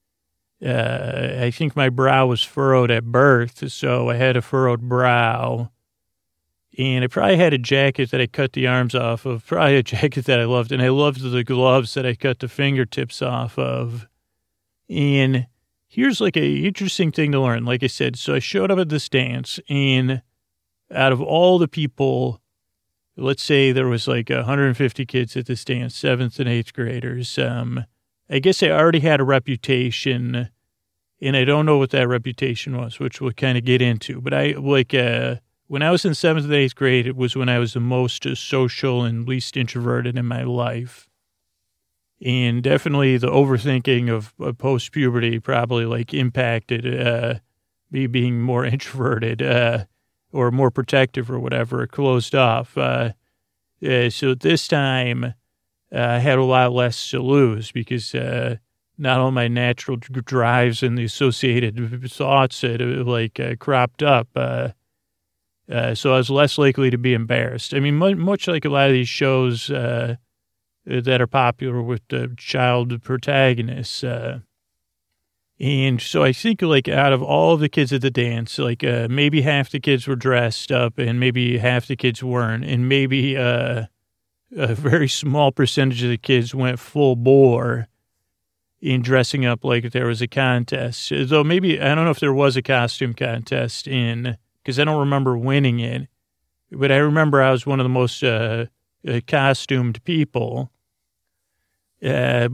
I think my brow was furrowed at birth. So I had a furrowed brow. And I probably had a jacket that I cut the arms off of, probably a jacket that I loved. And I loved the gloves that I cut the fingertips off of. And here's like a interesting thing to learn. Like I said, so I showed up at this dance and out of all the people, let's say there was like 150 kids at this dance, 7th and 8th graders. I guess I already had a reputation and I don't know what that reputation was, which we'll kind of get into. But I like, when I was in 7th and 8th grade, it was when I was the most social and least introverted in my life. And definitely the overthinking of post-puberty probably like impacted me being more introverted or more protective or whatever, closed off. So at this time, I had a lot less to lose because not all my natural drives and the associated thoughts had cropped up. So I was less likely to be embarrassed. I mean, much like a lot of these shows that are popular with child protagonists. And so I think, like, out of all the kids at the dance, like, maybe half the kids were dressed up and maybe half the kids weren't. And maybe a very small percentage of the kids went full bore in dressing up like there was a contest. Though maybe, I don't know if there was a costume contest because I don't remember winning it, but I remember I was one of the most costumed people. But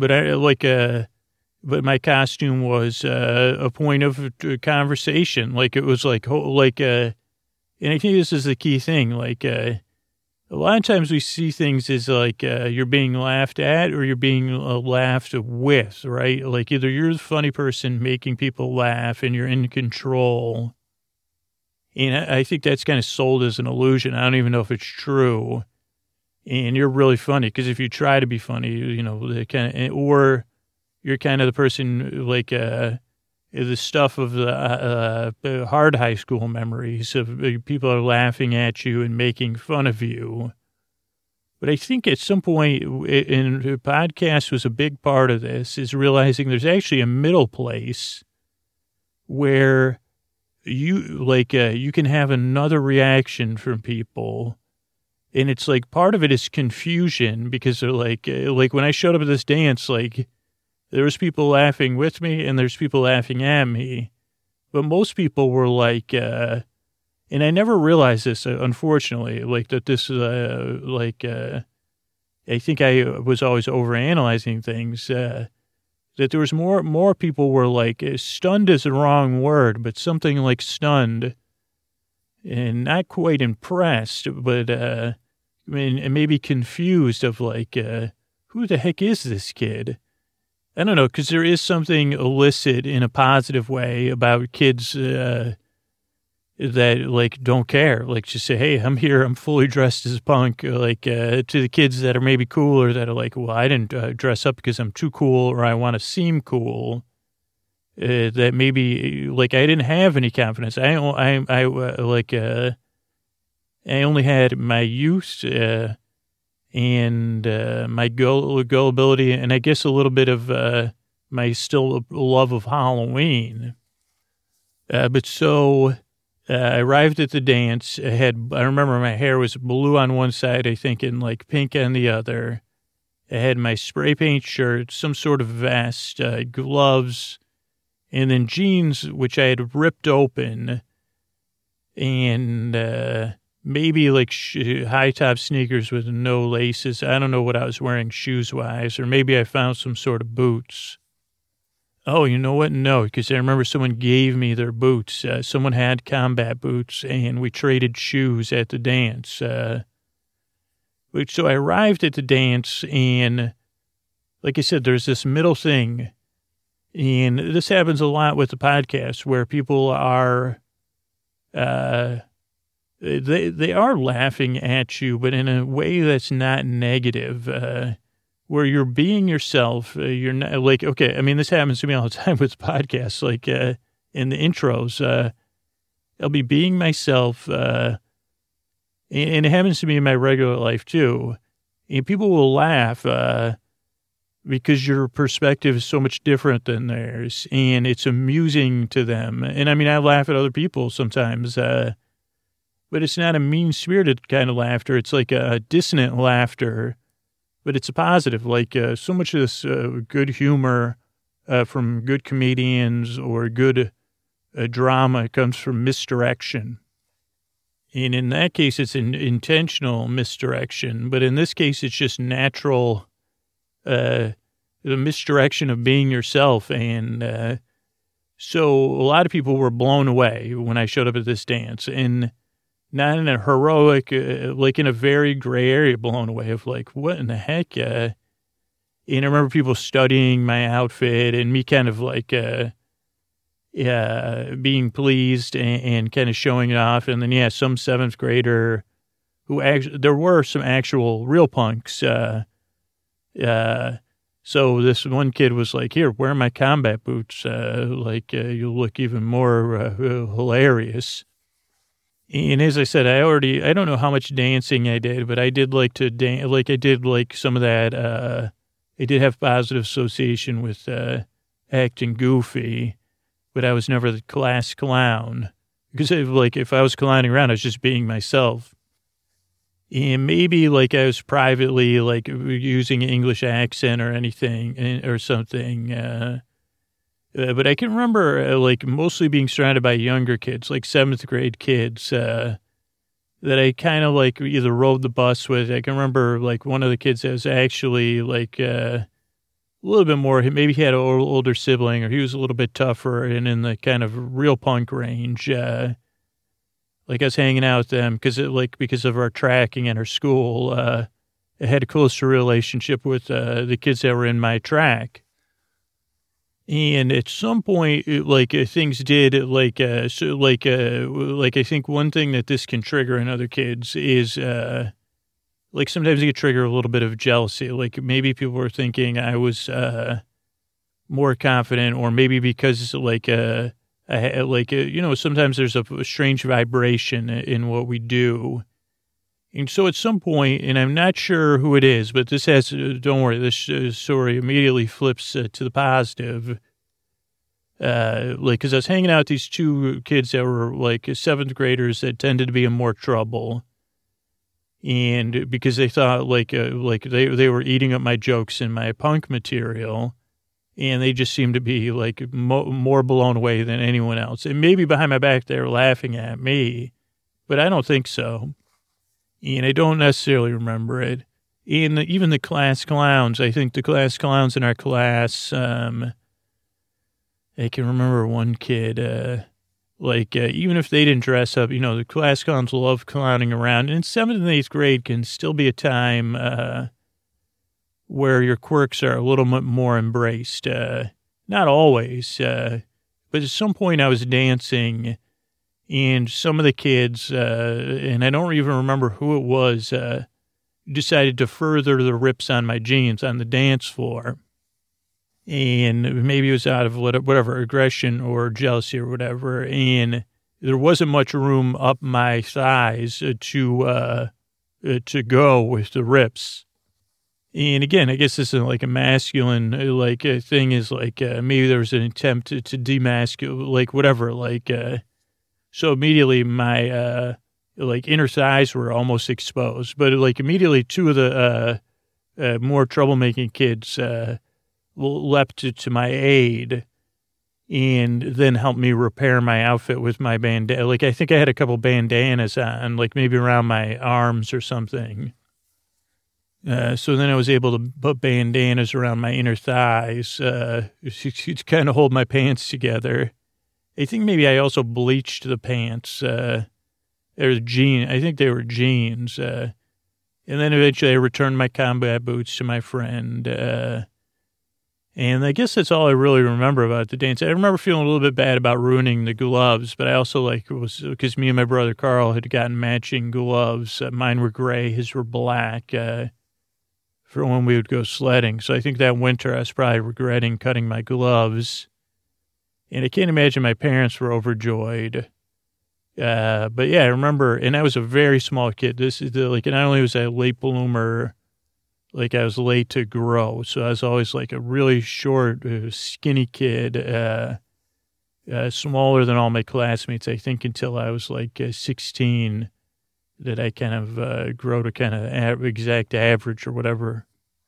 my costume was a point of conversation. Like it was and I think this is the key thing. Like a lot of times we see things as like you're being laughed at or you're being laughed with, right? Like either you're the funny person making people laugh and you're in control. And I think that's kind of sold as an illusion. I don't even know if it's true. And you're really funny because if you try to be funny, you know, or you're kind of the person like the stuff of the hard high school memories of people are laughing at you and making fun of you. But I think at some point, and the podcast was a big part of this, is realizing there's actually a middle place where you can have another reaction from people. And it's like part of it is confusion because they're like when I showed up at this dance, like there was people laughing with me and there's people laughing at me. But most people were like, and I never realized this, unfortunately, like that this is I think I was always overanalyzing things. That there was more people were like, stunned is the wrong word, but something like stunned and not quite impressed, but and maybe confused of like, who the heck is this kid? I don't know, because there is something illicit in a positive way about kids that like don't care. Like just say, hey, I'm here, I'm fully dressed as a punk. Like to the kids that are maybe cooler that are like, well, I didn't dress up because I'm too cool or I want to seem cool. That maybe like I didn't have any confidence. I only had my youth and my gullibility, and I guess a little bit of my still love of Halloween. But so I arrived at the dance. I remember my hair was blue on one side, I think, and like pink on the other. I had my spray paint shirt, some sort of vest, gloves, and then jeans, which I had ripped open, and maybe like high-top sneakers with no laces. I don't know what I was wearing shoes-wise, or maybe I found some sort of boots. Oh, you know what? No, because I remember someone gave me their boots. Someone had combat boots, and we traded shoes at the dance. So I arrived at the dance, and like I said, there's this middle thing, and this happens a lot with the podcast where people are they are laughing at you, but in a way that's not negative, where you're being yourself. You're not like, okay, I mean, this happens to me all the time with podcasts, like in the intros, I'll be being myself, and it happens to me in my regular life too, and people will laugh because your perspective is so much different than theirs, and it's amusing to them. And I mean, I laugh at other people sometimes, but it's not a mean-spirited kind of laughter. It's like a dissonant laughter, but it's a positive. Like so much of this good humor from good comedians or good drama comes from misdirection. And in that case, it's an intentional misdirection. But in this case, it's just natural, the misdirection of being yourself. And so a lot of people were blown away when I showed up at this dance. And not in a heroic, like in a very gray area, blown away of like, what in the heck? And I remember people studying my outfit and me kind of like being pleased and kind of showing it off. And then, some seventh grader who actually, there were some actual real punks. So this one kid was like, here, wear my combat boots. You'll look even more hilarious. And as I said, I don't know how much dancing I did, but I did like to dance, like I did like some of that, I did have positive association with acting goofy, but I was never the class clown. Because if I was clowning around, I was just being myself. And maybe like I was privately like using an English accent or anything or something, but I can remember, like, mostly being surrounded by younger kids, like seventh grade kids, that I kind of, like, either rode the bus with. I can remember, like, one of the kids that was actually, like, a little bit more, maybe he had an older sibling or he was a little bit tougher and in the kind of real punk range. Like, I was hanging out with them because of our tracking at our school, I had a closer relationship with the kids that were in my track. And at some point, things did, I think one thing that this can trigger in other kids is, sometimes it can trigger a little bit of jealousy. Like, maybe people were thinking I was more confident, or maybe because, sometimes there's a strange vibration in what we do. And so at some point, and I'm not sure who it is, but this don't worry, this story immediately flips to the positive. Because I was hanging out with these two kids that were like seventh graders that tended to be in more trouble. And because they thought they were eating up my jokes and my punk material. And they just seemed to be like more blown away than anyone else. And maybe behind my back, they were laughing at me, but I don't think so. And I don't necessarily remember it. And even the class clowns, I think the class clowns in our class, I can remember one kid, Like, even if they didn't dress up, the class clowns love clowning around. And 7th and 8th grade can still be a time where your quirks are a little bit more embraced. Not always, but at some point I was dancing, and some of the kids, and I don't even remember who it was, decided to further the rips on my jeans on the dance floor. And maybe it was out of whatever aggression or jealousy or whatever. And there wasn't much room up my thighs to go with the rips. And again, I guess this is like a masculine, like a thing is like, maybe there was an attempt to demasculate, like whatever, like, so immediately my, like inner thighs were almost exposed, but like immediately two of the, more troublemaking kids, leapt to my aid and then helped me repair my outfit with my bandana. Like, I think I had a couple bandanas on, like maybe around my arms or something. So then I was able to put bandanas around my inner thighs to kind of hold my pants together. I think maybe I also bleached the pants. I think they were jeans. And then eventually I returned my combat boots to my friend. And I guess that's all I really remember about the dance. I remember feeling a little bit bad about ruining the gloves, but I also was because me and my brother Carl had gotten matching gloves. Mine were gray, his were black, for when we would go sledding. So I think that winter I was probably regretting cutting my gloves. And I can't imagine my parents were overjoyed. But yeah, I remember, and I was a very small kid. This is not only was I a late bloomer, like I was late to grow. So I was always like a really short, skinny kid, smaller than all my classmates, I think until I was like 16, that I kind of grow to kind of exact average or whatever.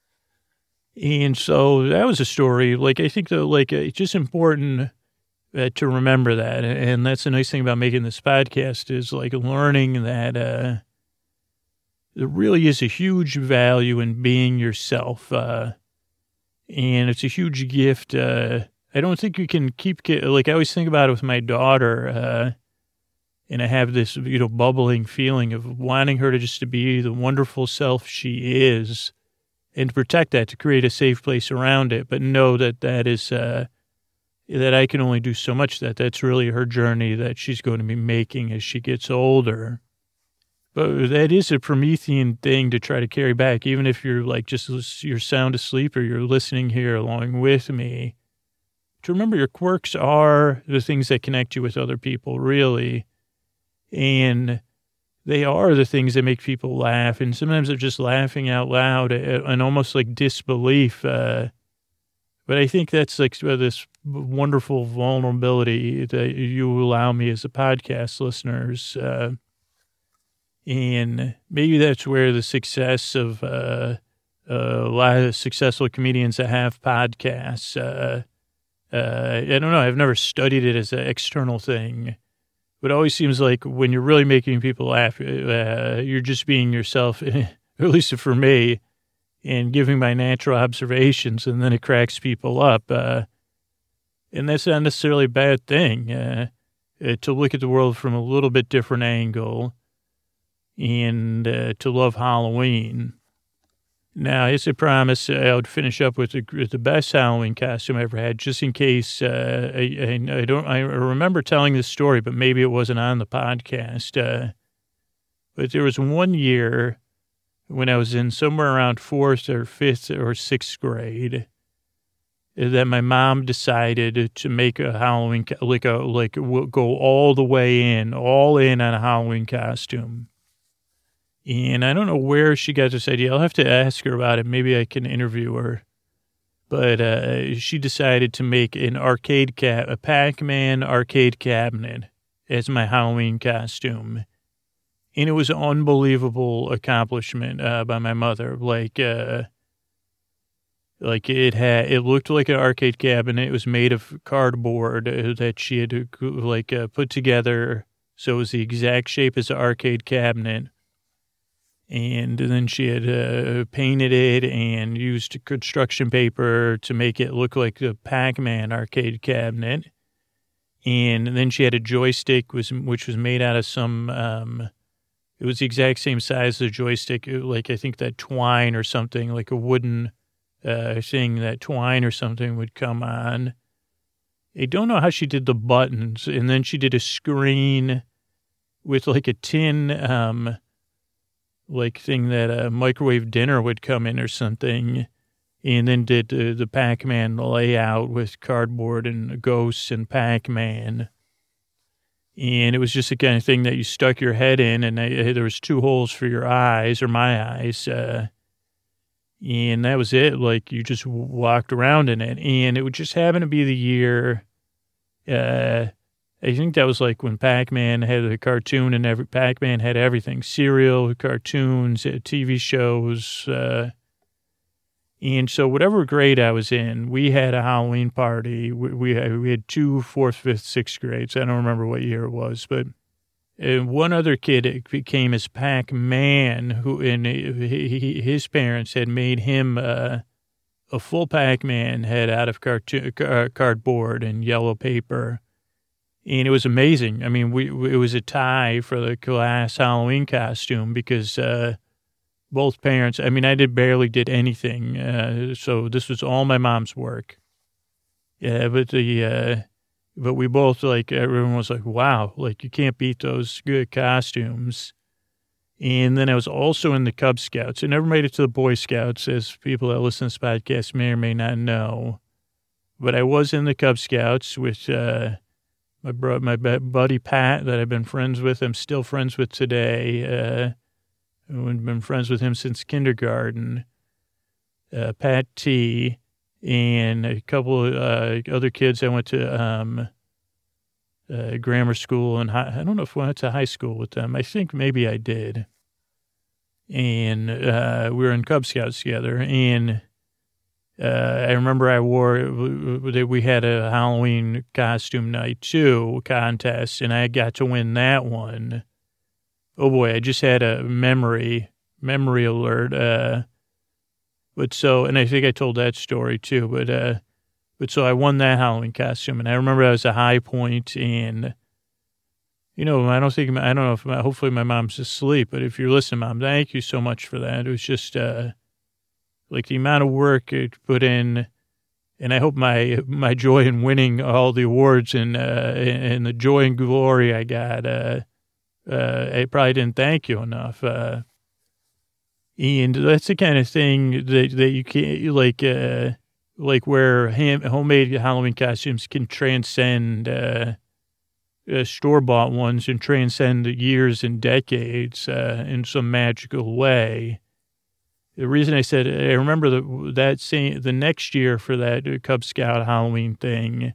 And so that was a story. Like, I think that like it's just important to remember that. And that's the nice thing about making this podcast is like learning that, there really is a huge value in being yourself, and it's a huge gift. I don't think you can like I always think about it with my daughter, and I have this, bubbling feeling of wanting her to be the wonderful self she is, and to protect that, to create a safe place around it, but know that is, that I can only do so much, that's really her journey that she's going to be making as she gets older. But that is a Promethean thing to try to carry back, even if you're like you're sound asleep or you're listening here along with me. To remember your quirks are the things that connect you with other people, really. And they are the things that make people laugh. And sometimes they're just laughing out loud and almost like disbelief. But I think that's like this wonderful vulnerability that you allow me as a podcast listeners. And maybe that's where the success of a lot of successful comedians that have podcasts, I don't know, I've never studied it as an external thing, but it always seems like when you're really making people laugh, you're just being yourself, at least for me, and giving my natural observations, and then it cracks people up. And that's not necessarily a bad thing, to look at the world from a little bit different angle. And to love Halloween. Now, as I promised, I would finish up with the best Halloween costume I ever had, just in case I remember telling this story, but maybe it wasn't on the podcast. But there was one year when I was in somewhere around 4th or 5th or 6th grade that my mom decided to make a Halloween, go all in on a Halloween costume. And I don't know where she got this idea. I'll have to ask her about it. Maybe I can interview her. But she decided to make a Pac-Man arcade cabinet as my Halloween costume. And it was an unbelievable accomplishment by my mother. It looked like an arcade cabinet. It was made of cardboard that she had put together. So it was the exact shape as an arcade cabinet. And then she had painted it and used construction paper to make it look like the Pac-Man arcade cabinet. And then she had a joystick, which was made out of some, it was the exact same size as a joystick, like I think that twine or something, like a wooden thing that twine or something would come on. I don't know how she did the buttons. And then she did a screen with like a tin, like thing that a microwave dinner would come in or something. And then did the Pac-Man layout with cardboard and ghosts and Pac-Man. And it was just the kind of thing that you stuck your head in, and there was 2 holes for your eyes, or my eyes. And that was it. Like, you just walked around in it. And it would just happen to be the year, I think that was like when Pac-Man had a cartoon, and Pac-Man had everything. Cereal, cartoons, TV shows. And so whatever grade I was in, we had a Halloween party. We had 2 4th, 5th, 6th grades. I don't remember what year it was, but one other kid became as Pac-Man, and his parents had made him a full Pac-Man head out of cardboard and yellow paper. And it was amazing. I mean, it was a tie for the class Halloween costume because both parents, I mean, I barely did anything. So this was all my mom's work. Yeah, but we both, like, everyone was like, wow, like, you can't beat those good costumes. And then I was also in the Cub Scouts. I never made it to the Boy Scouts, as people that listen to this podcast may or may not know. But I was in the Cub Scouts with my buddy Pat that I've been friends with. I'm still friends with today. I've been friends with him since kindergarten. Pat T. And a couple other kids I went to grammar school, and I don't know if I went to high school with them. I think maybe I did. And we were in Cub Scouts together. And I remember we had a Halloween costume night too, contest, and I got to win that one. Oh boy, I just had a memory alert. But so, and I think I told that story too, but so I won that Halloween costume, and I remember that was a high point, and, you know, hopefully my mom's asleep, but if you're listening, Mom, thank you so much for that. It was just, like the amount of work it put in, and I hope my joy in winning all the awards and the joy and glory I got, I probably didn't thank you enough. And that's the kind of thing that you can't, like where homemade Halloween costumes can transcend store-bought ones and transcend years and decades in some magical way. The reason I said, I remember the next year for that Cub Scout Halloween thing,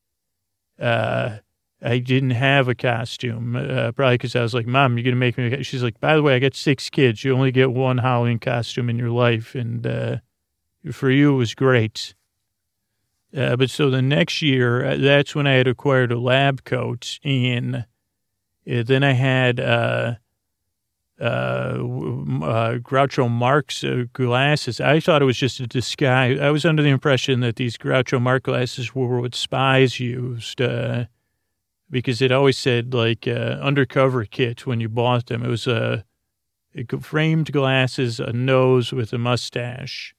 I didn't have a costume, probably because I was like, Mom, you're going to make me, she's like, by the way, I got 6 kids. You only get 1 Halloween costume in your life. And for you, it was great. But so the next year, that's when I had acquired a lab coat. And then I had Groucho Marx glasses. I thought it was just a disguise. I was under the impression that these Groucho Marx glasses were what spies used, because it always said, like, undercover kit when you bought them. It was framed glasses, a nose with a mustache.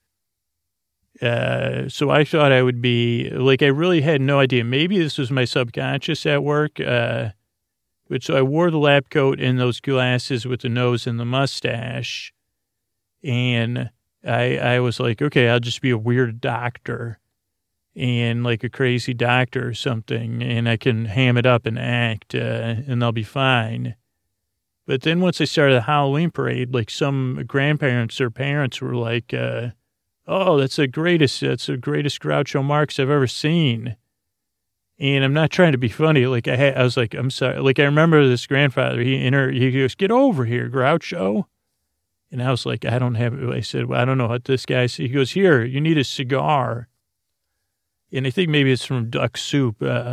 So I thought I would be, like, I really had no idea. Maybe this was my subconscious at work. But so I wore the lab coat and those glasses with the nose and the mustache. And I was like, okay, I'll just be a weird doctor. And like a crazy doctor or something, and I can ham it up and act, and I'll be fine. But then once I started the Halloween parade, like some grandparents or parents were like, oh, that's the greatest Groucho Marx I've ever seen. And I'm not trying to be funny. Like I was like, I'm sorry. Like I remember this grandfather, he goes, get over here, Groucho. And I was like, I don't have it. I said, well, I don't know what this guy said. He goes, here, you need a cigar. And I think maybe it's from Duck Soup,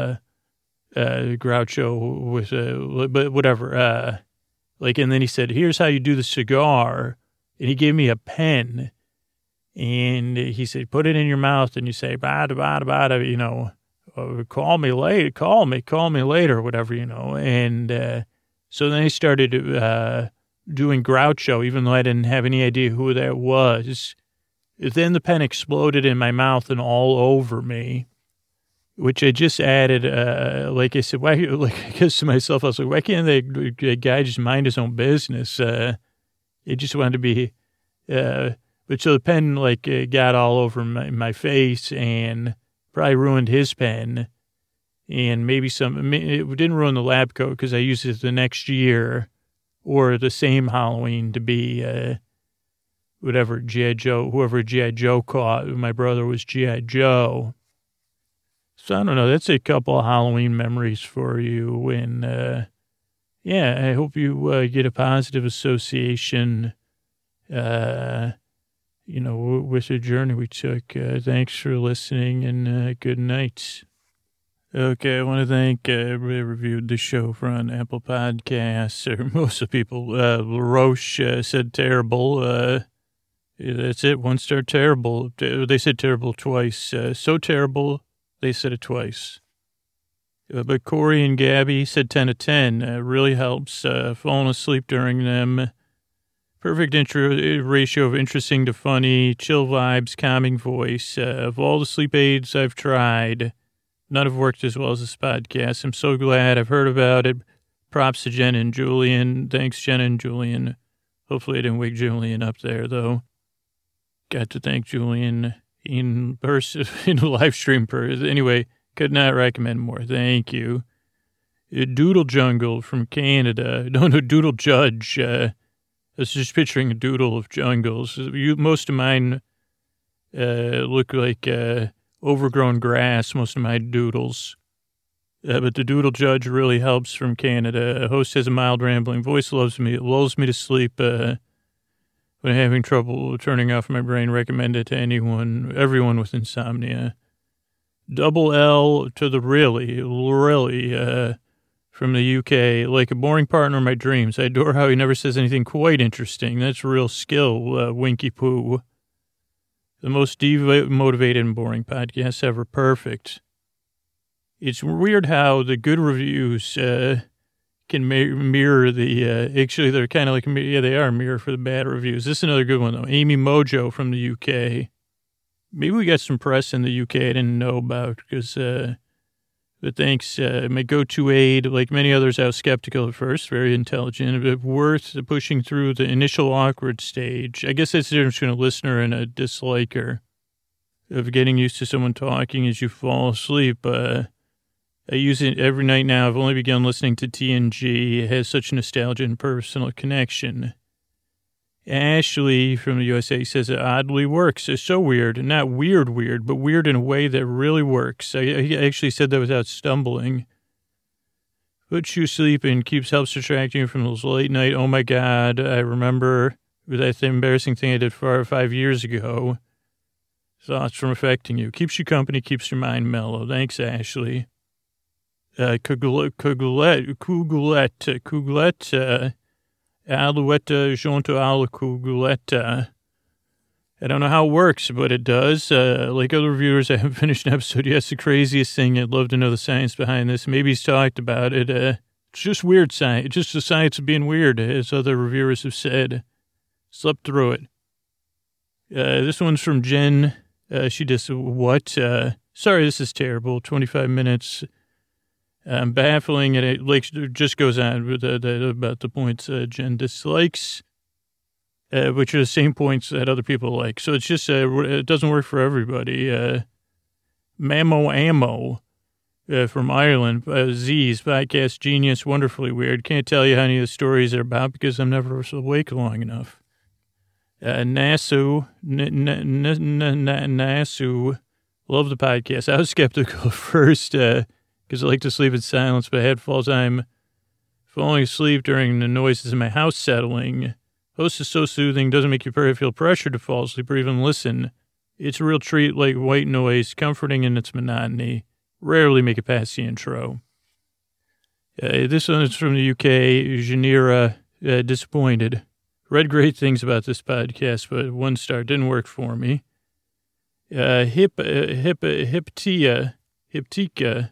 Groucho with, but whatever. Like, and then he said, here's how you do the cigar. And he gave me a pen. And he said, put it in your mouth and you say, bada, bada, bada, you know, call me later, whatever, And so then I started doing Groucho, even though I didn't have any idea who that was. Then the pen exploded in my mouth and all over me, which I just added, like I said, I guess to myself, I was like, why can't the guy just mind his own business? It just wanted to be, but so the pen, got all over my face and probably ruined his pen. And maybe it didn't ruin the lab coat because I used it the next year or the same Halloween to be, whatever, G.I. Joe, whoever G.I. Joe caught. My brother was G.I. Joe. So I don't know. That's a couple of Halloween memories for you. And, I hope you get a positive association, with the journey we took. Thanks for listening and good night. Okay, I want to thank everybody who reviewed the show on Apple Podcasts, or most of the people. LaRoche said terrible. That's it, 1-star terrible. They said terrible twice. So terrible, they said it twice. But Corey and Gabby said 10 of 10. Really helps. Falling asleep during them. Perfect ratio of interesting to funny, chill vibes, calming voice. Of all the sleep aids I've tried, none have worked as well as this podcast. I'm so glad I've heard about it. Props to Jen and Julian. Thanks, Jen and Julian. Hopefully I didn't wake Julian up there, though. Got to thank Julian in person, in a live stream. Anyway, could not recommend more. Thank you. Doodle Jungle from Canada. No, Doodle Judge. I was just picturing a doodle of jungles. Most of mine look like overgrown grass, most of my doodles. But the Doodle Judge really helps from Canada. A host has a mild rambling voice, loves me. It lulls me to sleep when I'm having trouble turning off my brain. Recommend it to everyone with insomnia. Double L to the really, from the UK. Like a boring partner in my dreams. I adore how he never says anything quite interesting. That's real skill, Winky Pooh. The most demotivated and boring podcast ever. Perfect. It's weird how the good reviews can mirror the, actually they're kind of like, they are a mirror for the bad reviews. This is another good one, though. Amy Mojo from the UK. Maybe we got some press in the UK I didn't know about because, but thanks. My go-to aid, like many others, I was skeptical at first, very intelligent, but worth pushing through the initial awkward stage. I guess that's the difference between a listener and a disliker of getting used to someone talking as you fall asleep. I use it every night now. I've only begun listening to TNG. It has such nostalgia and personal connection. Ashley from the USA says it oddly works. It's so weird. Not weird, but weird in a way that really works. I actually said that without stumbling. Puts you to sleep and helps distracting you from those late night. Oh my God. I remember that embarrassing thing I did 5 years ago. Thoughts from affecting you. Keeps you company, keeps your mind mellow. Thanks, Ashley. Couglet, Alouette, Jonto a la Couglet. I don't know how it works, but it does. Like other reviewers, I haven't finished an episode yet. It's the craziest thing. I'd love to know the science behind this. Maybe he's talked about it. It's just weird science. It's just the science of being weird, as other reviewers have said. Slept through it. This one's from Jen. She just, what? Sorry, this is terrible. 25 minutes. Baffling, and it just goes on with about the points Jen dislikes, which are the same points that other people like. So it's just, it doesn't work for everybody. Mamo Ammo from Ireland, Z's podcast genius, wonderfully weird. Can't tell you how many of the stories are about because I'm never awake long enough. Nasu, love the podcast. I was skeptical at first, because I like to sleep in silence, but headphones, I'm falling asleep during the noises in my house settling. Host is so soothing, doesn't make you feel pressure to fall asleep or even listen. It's a real treat, like white noise, comforting in its monotony. Rarely make it past the intro. This one is from the UK, Janira, disappointed. Read great things about this podcast, but 1 star didn't work for me. Hiptia Hiptika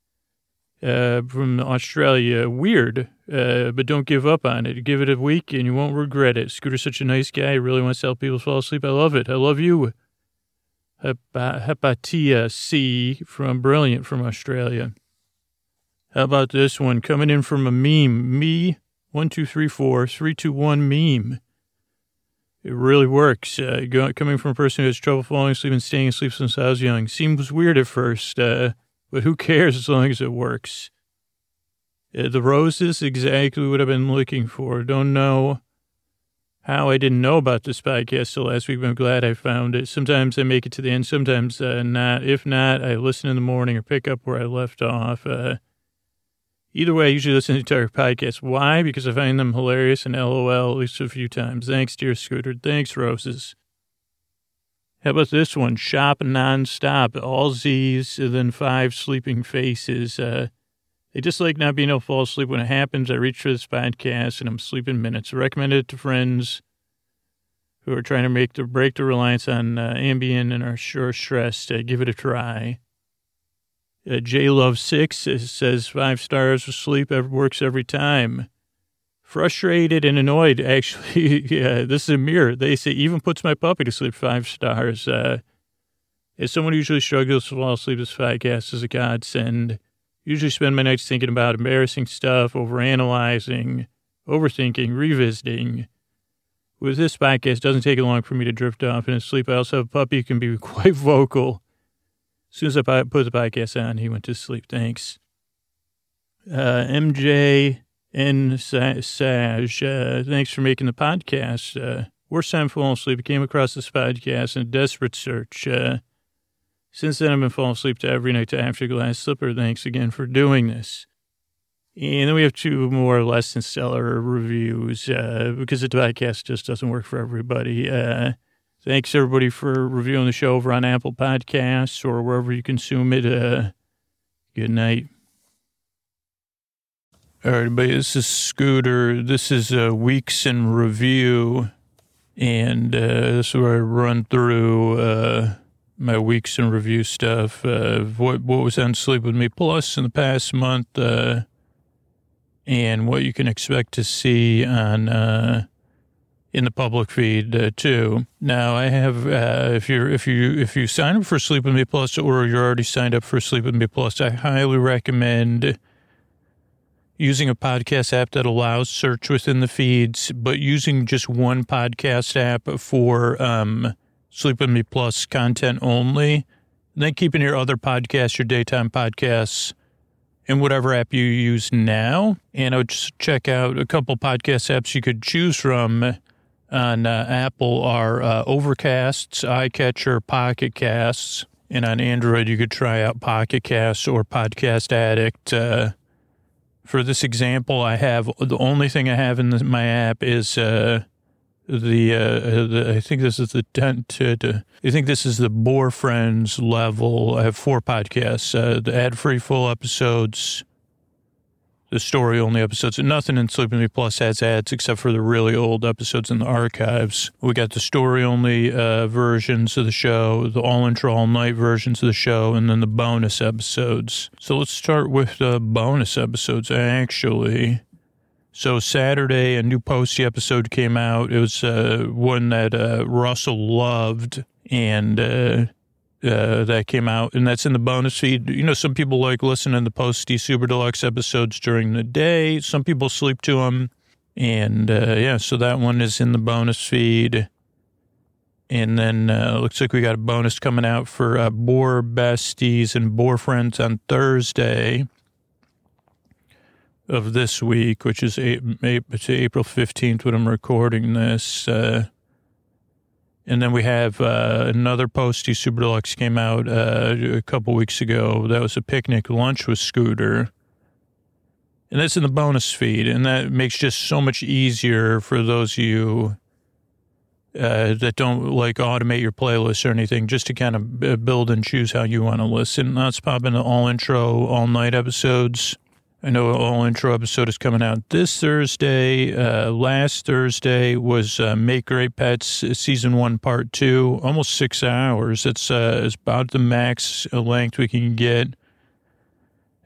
from Australia. Weird, but don't give up on it. Give it a week and you won't regret it. Scooter's such a nice guy. He really wants to help people fall asleep. I love it. I love you. Hepatia C from Brilliant from Australia. How about this one? Coming in from a meme. Me, 1234321 meme. It really works. Coming from a person who has trouble falling asleep and staying asleep since I was young. Seems weird at first, but who cares as long as it works? The roses, exactly what I've been looking for. Don't know how I didn't know about this podcast till last week, but I'm glad I found it. Sometimes I make it to the end, sometimes not. If not, I listen in the morning or pick up where I left off. Either way, I usually listen to the entire podcast. Why? Because I find them hilarious and LOL at least a few times. Thanks, dear Scooter. Thanks, Roses. How about this one? Shop nonstop. All Z's, and then 5 sleeping faces. They just like not being able to fall asleep when it happens. I reach for this podcast, and I'm sleeping minutes. I recommend it to friends who are trying to break the reliance on Ambien and are sure stressed. Give it a try. JLove6 says 5 stars for sleep. Works every time. Frustrated and annoyed, actually. Yeah, this is a mirror. They say, even puts my puppy to sleep. 5 stars. As someone who usually struggles to fall asleep, this podcast is a godsend. Usually spend my nights thinking about embarrassing stuff, overanalyzing, overthinking, revisiting. With this podcast, it doesn't take long for me to drift off into sleep. I also have a puppy who can be quite vocal. As soon as I put the podcast on, he went to sleep. Thanks. MJ and Saj, thanks for making the podcast. Worst time falling asleep. I came across this podcast in a desperate search. Since then, I've been falling asleep to every night to After Glass Slipper. Thanks again for doing this. And then we have 2 more less than stellar reviews because the podcast just doesn't work for everybody. Thanks, everybody, for reviewing the show over on Apple Podcasts or wherever you consume it. Good night. All right, everybody, this is Scooter. This is Weeks in Review, and this is where I run through my Weeks in Review stuff, what was on Sleep With Me Plus in the past month, and what you can expect to see on in the public feed too. Now I have if you sign up for Sleep With Me Plus or you're already signed up for Sleep With Me Plus, I highly recommend using a podcast app that allows search within the feeds, but using just one podcast app for Sleep With Me Plus content only, and then keeping your other podcasts, your daytime podcasts, in whatever app you use now. And I would just check out a couple podcast apps you could choose from on Apple are Overcasts, iCatcher, Pocket Casts, and on Android you could try out Pocket Casts or Podcast Addict. For this example, I have the only thing I have in my app is I think this is the Bore Friends level. I have 4 podcasts, the ad-free full episodes, the story-only episodes, and nothing in Sleep With Me Plus has ads except for the really old episodes in the archives. We got the story-only versions of the show, the all-intro, all-night versions of the show, and then the bonus episodes. So let's start with the bonus episodes, actually. So Saturday, a new Posty episode came out. It was one that Russell loved, and that came out, and that's in the bonus feed. You know, some people like listening to the Posty Super Deluxe episodes during the day. Some people sleep to them. And, so that one is in the bonus feed. And then looks like we got a bonus coming out for Bore Besties and Bore Friends on Thursday of this week, which is April 15th when I'm recording this. And then we have another Posty Super Deluxe came out a couple weeks ago. That was a picnic lunch with Scooter. And that's in the bonus feed. And that makes just so much easier for those of you that don't like automate your playlist or anything, just to kind of build and choose how you want to listen. Let's pop into all intro, all night episodes. I know all intro episode is coming out this Thursday. Last Thursday was Make Great Pets Season 1 Part 2, almost 6 hours. It's about the max length we can get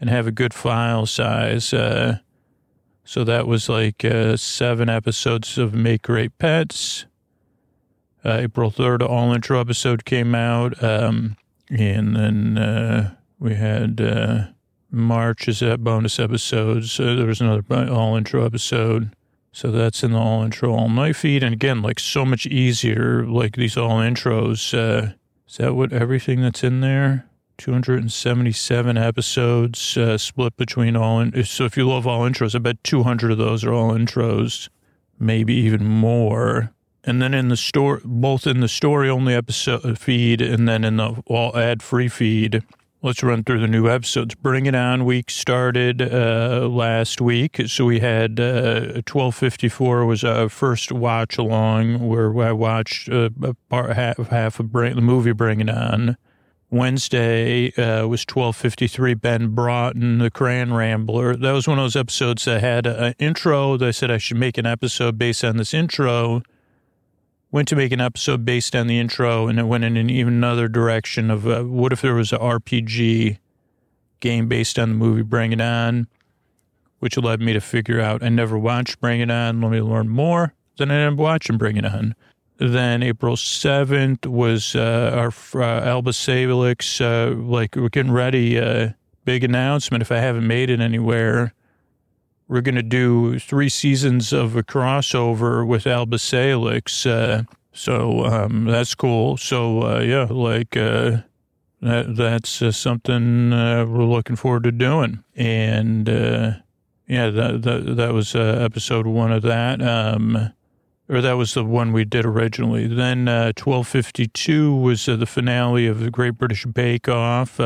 and have a good file size. So that was like 7 episodes of Make Great Pets. April 3rd, all intro episode came out. And then we had March is that bonus episodes. There was another all intro episode. So that's in the all intro all night feed. And again, like so much easier, like these all intros. Is that what everything that's in there? 277 episodes split between all. So if you love all intros, I bet 200 of those are all intros, maybe even more. And then in the store, both in the story only episode feed and then in the all ad free feed. Let's run through the new episodes. Bring It On week started last week. So we had 1254 was our first watch along where I watched half of the movie Bring It On. Wednesday was 1253, Ben Broughton, the Crayon Rambler. That was one of those episodes that had an intro. They said I should make an episode based on this intro. Went to make an episode based on the intro, and it went in an even another direction of what if there was an RPG game based on the movie Bring It On, which led me to figure out I never watched Bring It On. Let me learn more. Then I ended up watching Bring It On. Then April 7th was our Alba Salix, like we're getting ready, big announcement if I haven't made it anywhere. We're going to do 3 seasons of a crossover with Alba Salix. So that's cool. So, yeah, like that's something we're looking forward to doing. And, yeah, that was episode 1 of that. Or that was the one we did originally. Then 1252 was the finale of the Great British Bake Off.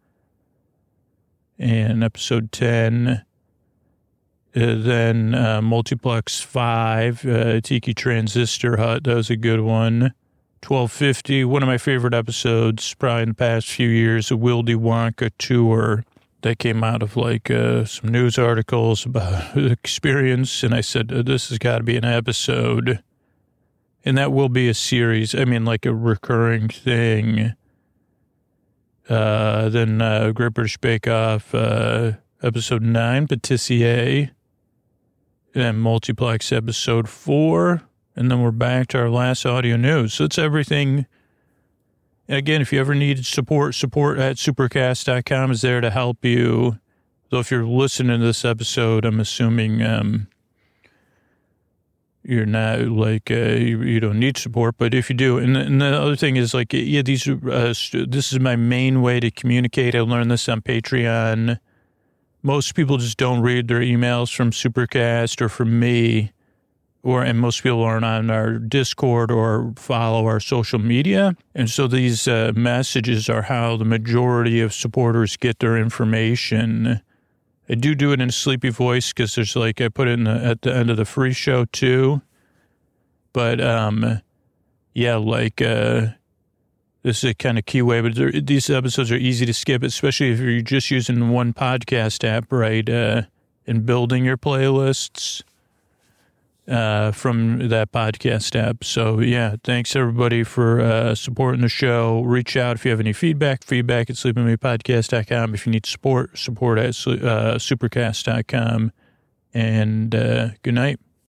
And episode 10. Then Multiplex 5, Tiki Transistor Hut. That was a good one. 1250, one of my favorite episodes probably in the past few years, the Willy Wonka tour. That came out of like some news articles about the experience. And I said, this has got to be an episode. And that will be a series. I mean, like a recurring thing. Then Great British Bake Off, episode 9, Patissier. And Multiplex episode 4. And then we're back to our last audio news. So it's everything. And again, if you ever need support at supercast.com is there to help you. So if you're listening to this episode, I'm assuming you're not like, you don't need support, but if you do, and the other thing is like, yeah, this is my main way to communicate. I learned this on Patreon. Most people just don't read their emails from Supercast or from me, and most people aren't on our Discord or follow our social media. And so these messages are how the majority of supporters get their information. I do it in a sleepy voice because there's like, I put it at the end of the free show too. But, yeah, like, this is a kind of key way, but these episodes are easy to skip, especially if you're just using one podcast app, right, and building your playlists from that podcast app. So, yeah, thanks, everybody, for supporting the show. Reach out if you have any feedback at sleepingmepodcast.com. If you need support at supercast.com. And good night.